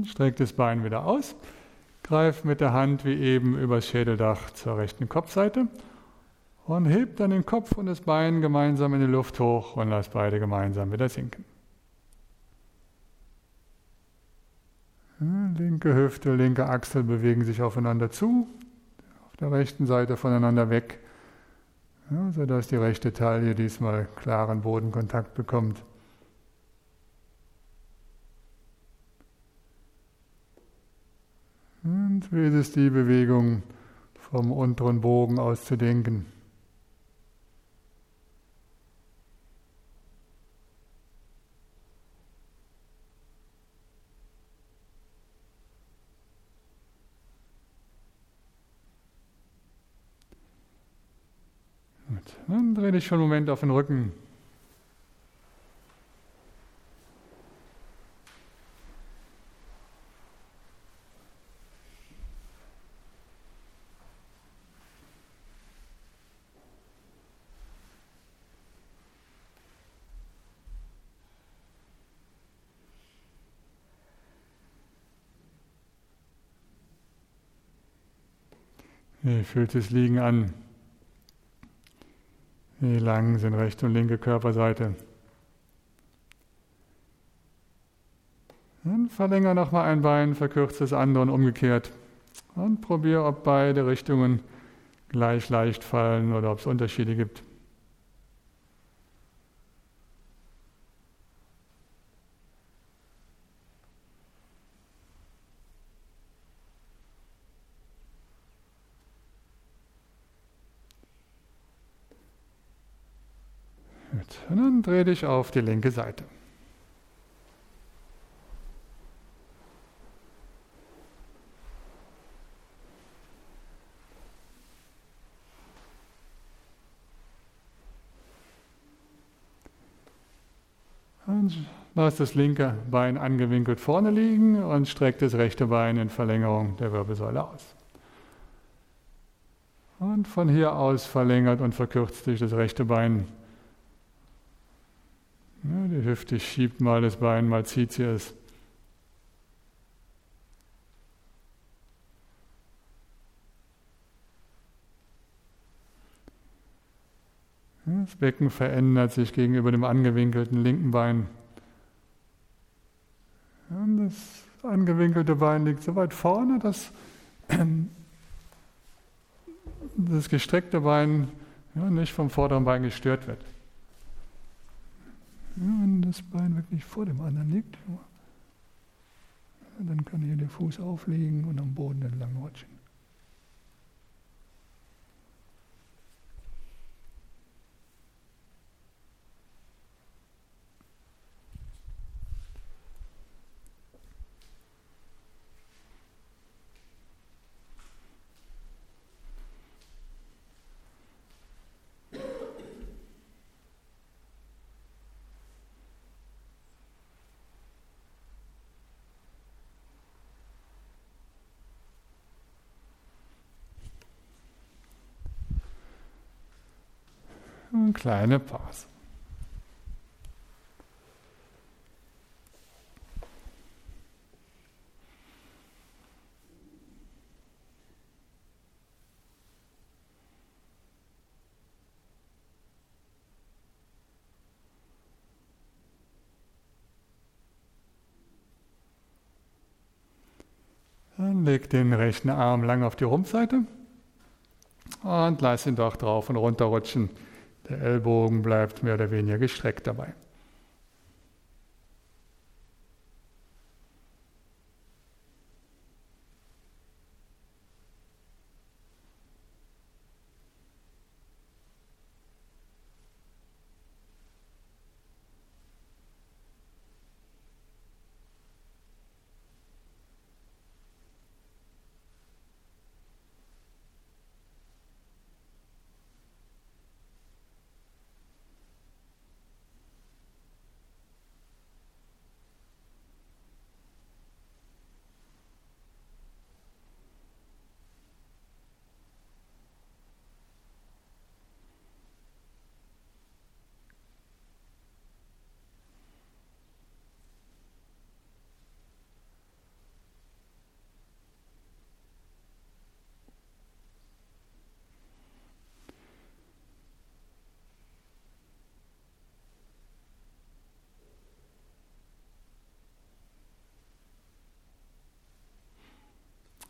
Streckt das Bein wieder aus. Greift mit der Hand wie eben übers Schädeldach zur rechten Kopfseite und hebt dann den Kopf und das Bein gemeinsam in die Luft hoch und lasst beide gemeinsam wieder sinken. Linke Hüfte, linke Achsel bewegen sich aufeinander zu, auf der rechten Seite voneinander weg, sodass die rechte Taille diesmal klaren Bodenkontakt bekommt. Und wie ist es die Bewegung vom unteren Bogen aus zu denken? Gut. Dann dreh dich für einen Moment auf den Rücken. Wie fühlt sich das Liegen an? Wie lang sind rechte und linke Körperseite? Dann verlängere nochmal ein Bein, verkürze das andere und umgekehrt. Und probiere, ob beide Richtungen gleich leicht fallen oder ob es Unterschiede gibt. Gut. Und dann dreh dich auf die linke Seite. Und lass das linke Bein angewinkelt vorne liegen und streck das rechte Bein in Verlängerung der Wirbelsäule aus. Und von hier aus verlängert und verkürzt sich das rechte Bein. Ja, die Hüfte schiebt mal das Bein, mal zieht sie es. Das Becken verändert sich gegenüber dem angewinkelten linken Bein. Und das angewinkelte Bein liegt so weit vorne, dass das gestreckte Bein nicht vom vorderen Bein gestört wird. Wenn das Bein wirklich vor dem anderen liegt, dann kann hier der Fuß aufliegen und am Boden entlang rutschen. Eine kleine Pause. Dann leg den rechten Arm lang auf die Rumpfseite und lass ihn doch drauf und runter rutschen. Der Ellbogen bleibt mehr oder weniger gestreckt dabei.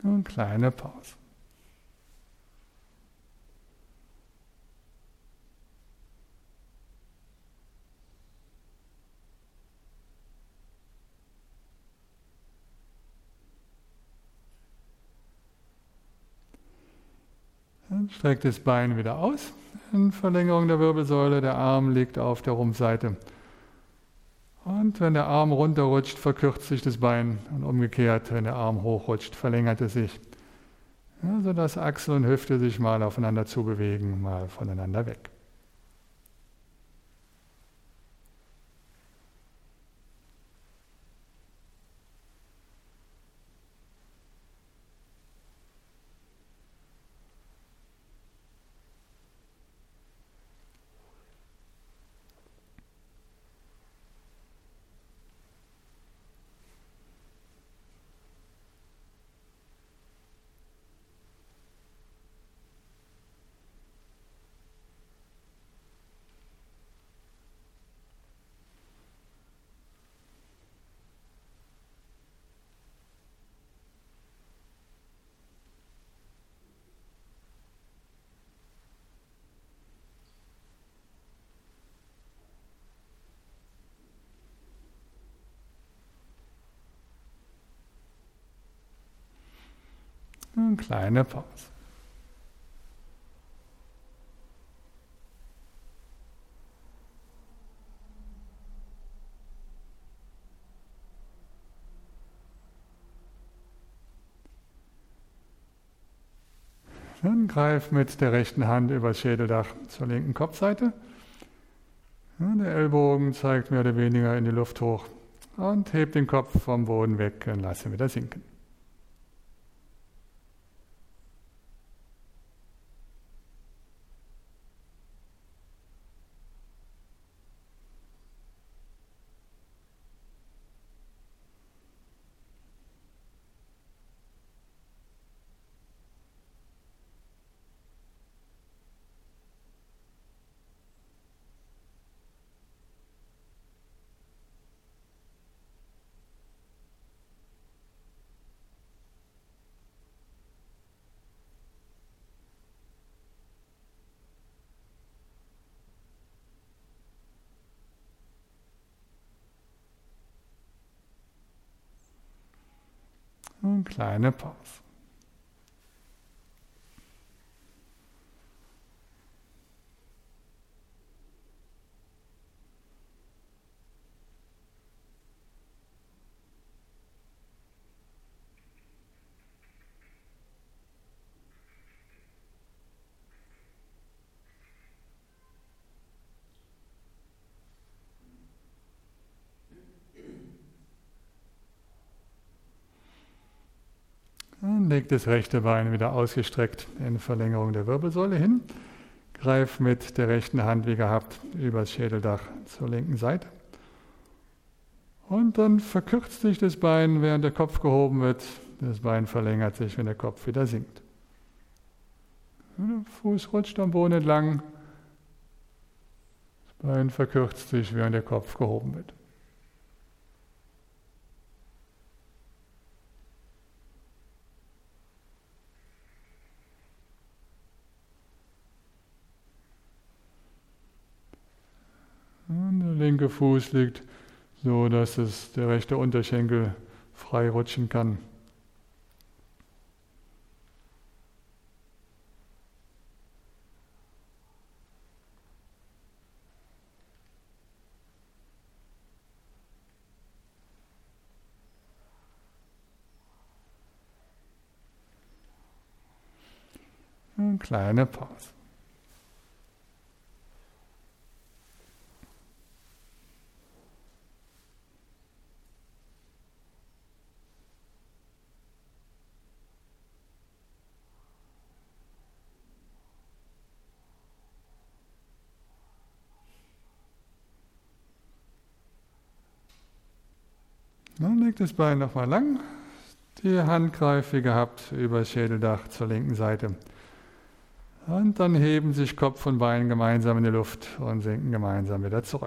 Und kleine Pause. Dann streckt das Bein wieder aus, in Verlängerung der Wirbelsäule, der Arm liegt auf der Rumpfseite. Und wenn der Arm runterrutscht, verkürzt sich das Bein und umgekehrt, wenn der Arm hochrutscht, verlängert es sich. Ja, sodass Achsel und Hüfte sich mal aufeinander zubewegen, mal voneinander weg. Eine kleine Pause. Dann greif mit der rechten Hand übers Schädeldach zur linken Kopfseite. Ja, der Ellbogen zeigt mehr oder weniger in die Luft hoch und heb den Kopf vom Boden weg und lass ihn wieder sinken. Und kleine Pause. Dann leg das rechte Bein wieder ausgestreckt in Verlängerung der Wirbelsäule hin. Greif mit der rechten Hand wie gehabt übers Schädeldach zur linken Seite. Und dann verkürzt sich das Bein, während der Kopf gehoben wird. Das Bein verlängert sich, wenn der Kopf wieder sinkt. Der Fuß rutscht am Boden entlang. Das Bein verkürzt sich, während der Kopf gehoben wird. Und der linke Fuß liegt so, dass der rechte Unterschenkel frei rutschen kann. Eine kleine Pause. Dann legt das Bein nochmal lang, die Hand greift wie gehabt über das Schädeldach zur linken Seite. Und dann heben sich Kopf und Bein gemeinsam in die Luft und sinken gemeinsam wieder zurück.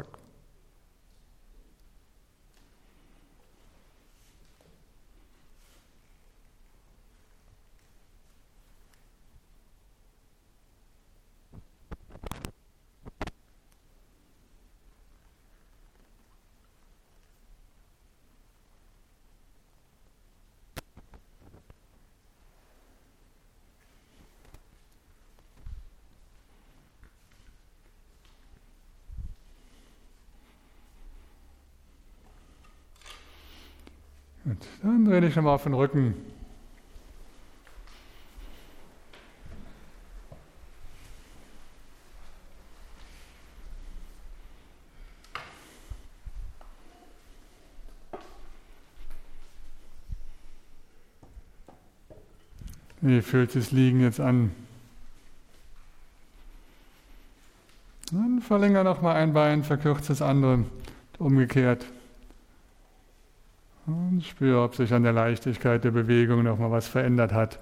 Und dann dreh dich nochmal auf den Rücken. Wie fühlt sich das Liegen jetzt an? Dann verlängere nochmal ein Bein, verkürze das andere, umgekehrt. Und spüre, ob sich an der Leichtigkeit der Bewegung nochmal was verändert hat.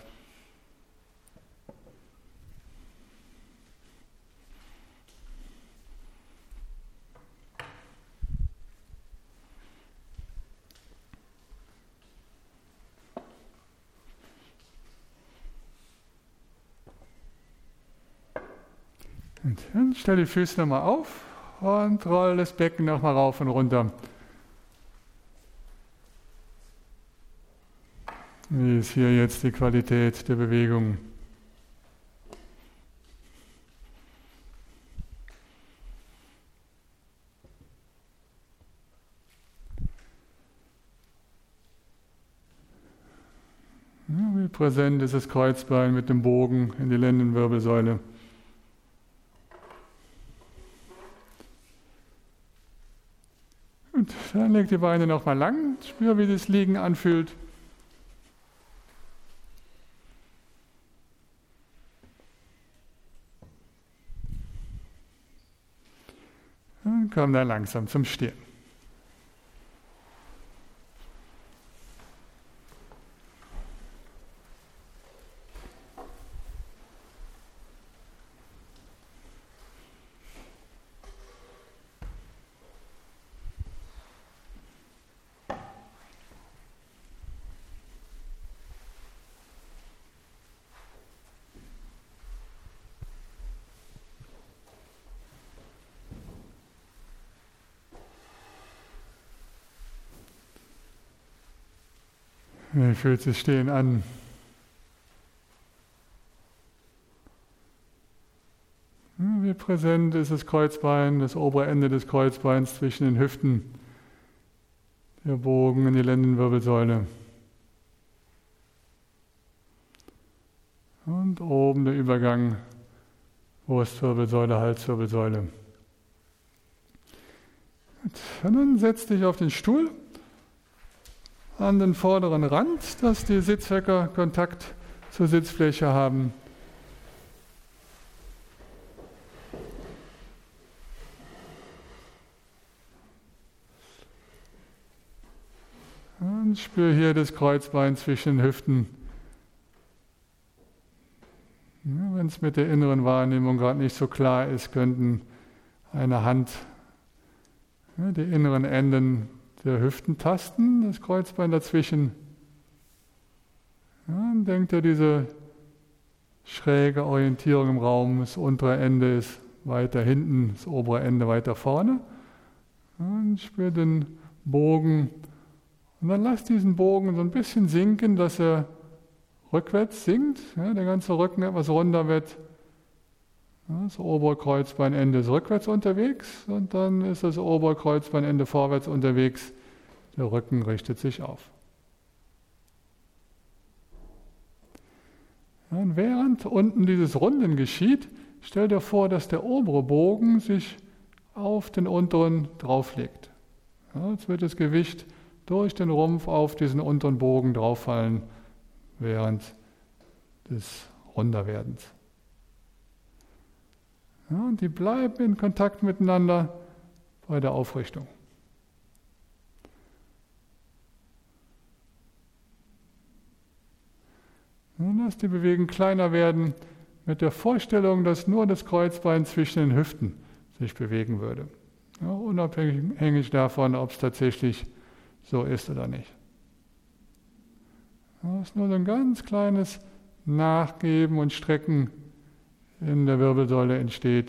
Und dann stell die Füße nochmal auf und roll das Becken nochmal rauf und runter. Wie ist hier jetzt die Qualität der Bewegung? Ja, wie präsent ist das Kreuzbein mit dem Bogen in die Lendenwirbelsäule? Und dann leg die Beine nochmal lang, spür, wie das Liegen anfühlt. Und komm dann langsam zum Stehen. Wie fühlt sich Stehen an? Wie präsent ist das Kreuzbein, das obere Ende des Kreuzbeins zwischen den Hüften, der Bogen in die Lendenwirbelsäule. Und oben der Übergang Brustwirbelsäule, Halswirbelsäule. Und dann setz dich auf den Stuhl an den vorderen Rand, dass die Sitzhöcker Kontakt zur Sitzfläche haben. Und spür hier das Kreuzbein zwischen den Hüften. Ja, wenn es mit der inneren Wahrnehmung gerade nicht so klar ist, könnten eine Hand die inneren Enden der Hüften tasten, das Kreuzbein dazwischen. Ja, dann denkt ihr diese schräge Orientierung im Raum, das untere Ende ist weiter hinten, das obere Ende weiter vorne. Und spürt den Bogen. Und dann lasst diesen Bogen so ein bisschen sinken, dass er rückwärts sinkt, ja, der ganze Rücken etwas runder wird. Ja, das obere Kreuzbeinende ist rückwärts unterwegs und dann ist das obere Kreuzbeinende vorwärts unterwegs. Der Rücken richtet sich auf. Ja, und während unten dieses Runden geschieht, stell dir vor, dass der obere Bogen sich auf den unteren drauflegt. Ja, jetzt wird das Gewicht durch den Rumpf auf diesen unteren Bogen drauffallen, während des Runterwerdens. Ja, und die bleiben in Kontakt miteinander bei der Aufrichtung. Und lass die Bewegung kleiner werden mit der Vorstellung, dass nur das Kreuzbein zwischen den Hüften sich bewegen würde. Ja, unabhängig davon, ob es tatsächlich so ist oder nicht. Das ist nur so ein ganz kleines Nachgeben und Strecken in der Wirbelsäule entsteht.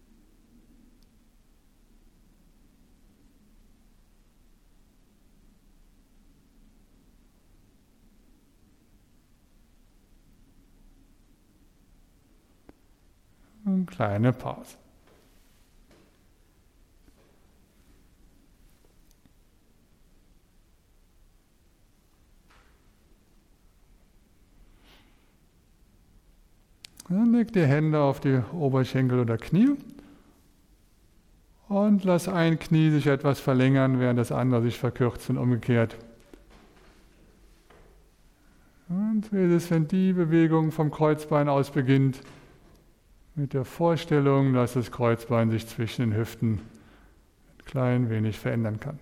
Eine kleine Pause. Dann leg die Hände auf die Oberschenkel oder Knie und lass ein Knie sich etwas verlängern, während das andere sich verkürzt und umgekehrt. Und wie es, wenn die Bewegung vom Kreuzbein aus beginnt, mit der Vorstellung, dass das Kreuzbein sich zwischen den Hüften ein klein wenig verändern kann.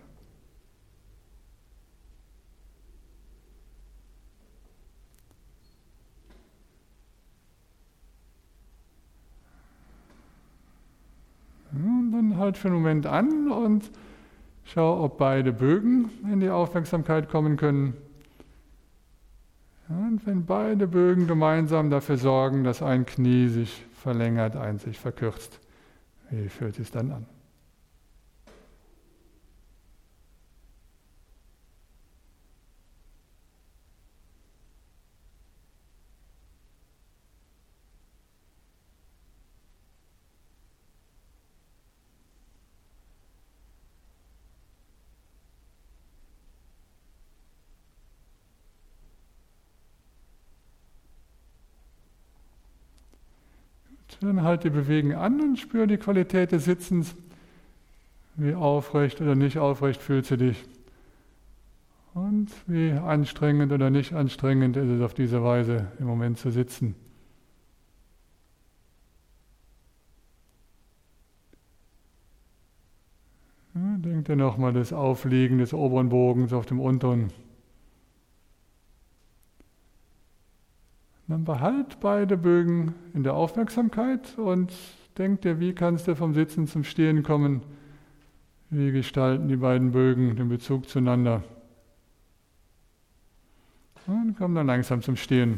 Und dann halt für einen Moment an und schau, ob beide Bögen in die Aufmerksamkeit kommen können. Und wenn beide Bögen gemeinsam dafür sorgen, dass ein Knie sich verlängert, eins sich verkürzt, wie fühlt es dann an? Dann halt die Bewegung an und spür die Qualität des Sitzens. Wie aufrecht oder nicht aufrecht fühlst du dich? Und wie anstrengend oder nicht anstrengend ist es auf diese Weise im Moment zu sitzen? Ja, denk dir nochmal das Aufliegen des oberen Bogens auf dem unteren. Dann behalt beide Bögen in der Aufmerksamkeit und denk dir, wie kannst du vom Sitzen zum Stehen kommen? Wie gestalten die beiden Bögen den Bezug zueinander? Und komm dann langsam zum Stehen.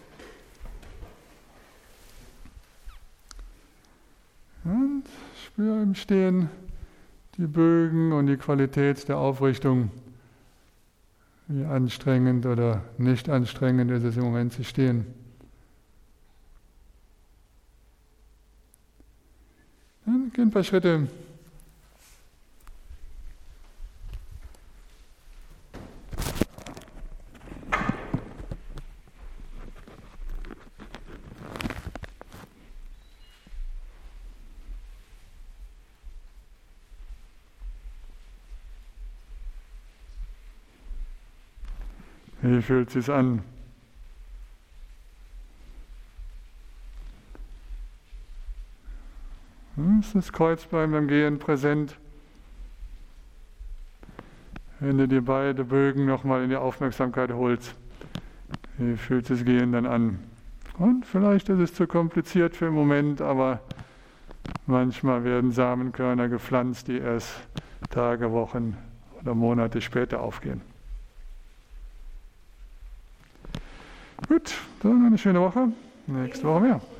Und spür im Stehen die Bögen und die Qualität der Aufrichtung. Wie anstrengend oder nicht anstrengend ist es im Moment zu stehen. Dann gehen ein paar Schritte. Wie fühlt es sich an? Ist das Kreuzbein beim Gehen präsent? Wenn du dir beide Bögen nochmal in die Aufmerksamkeit holst, wie fühlt das Gehen dann an? Und vielleicht ist es zu kompliziert für den Moment, aber manchmal werden Samenkörner gepflanzt, die erst Tage, Wochen oder Monate später aufgehen. Gut, dann eine schöne Woche. Nächste Woche mehr.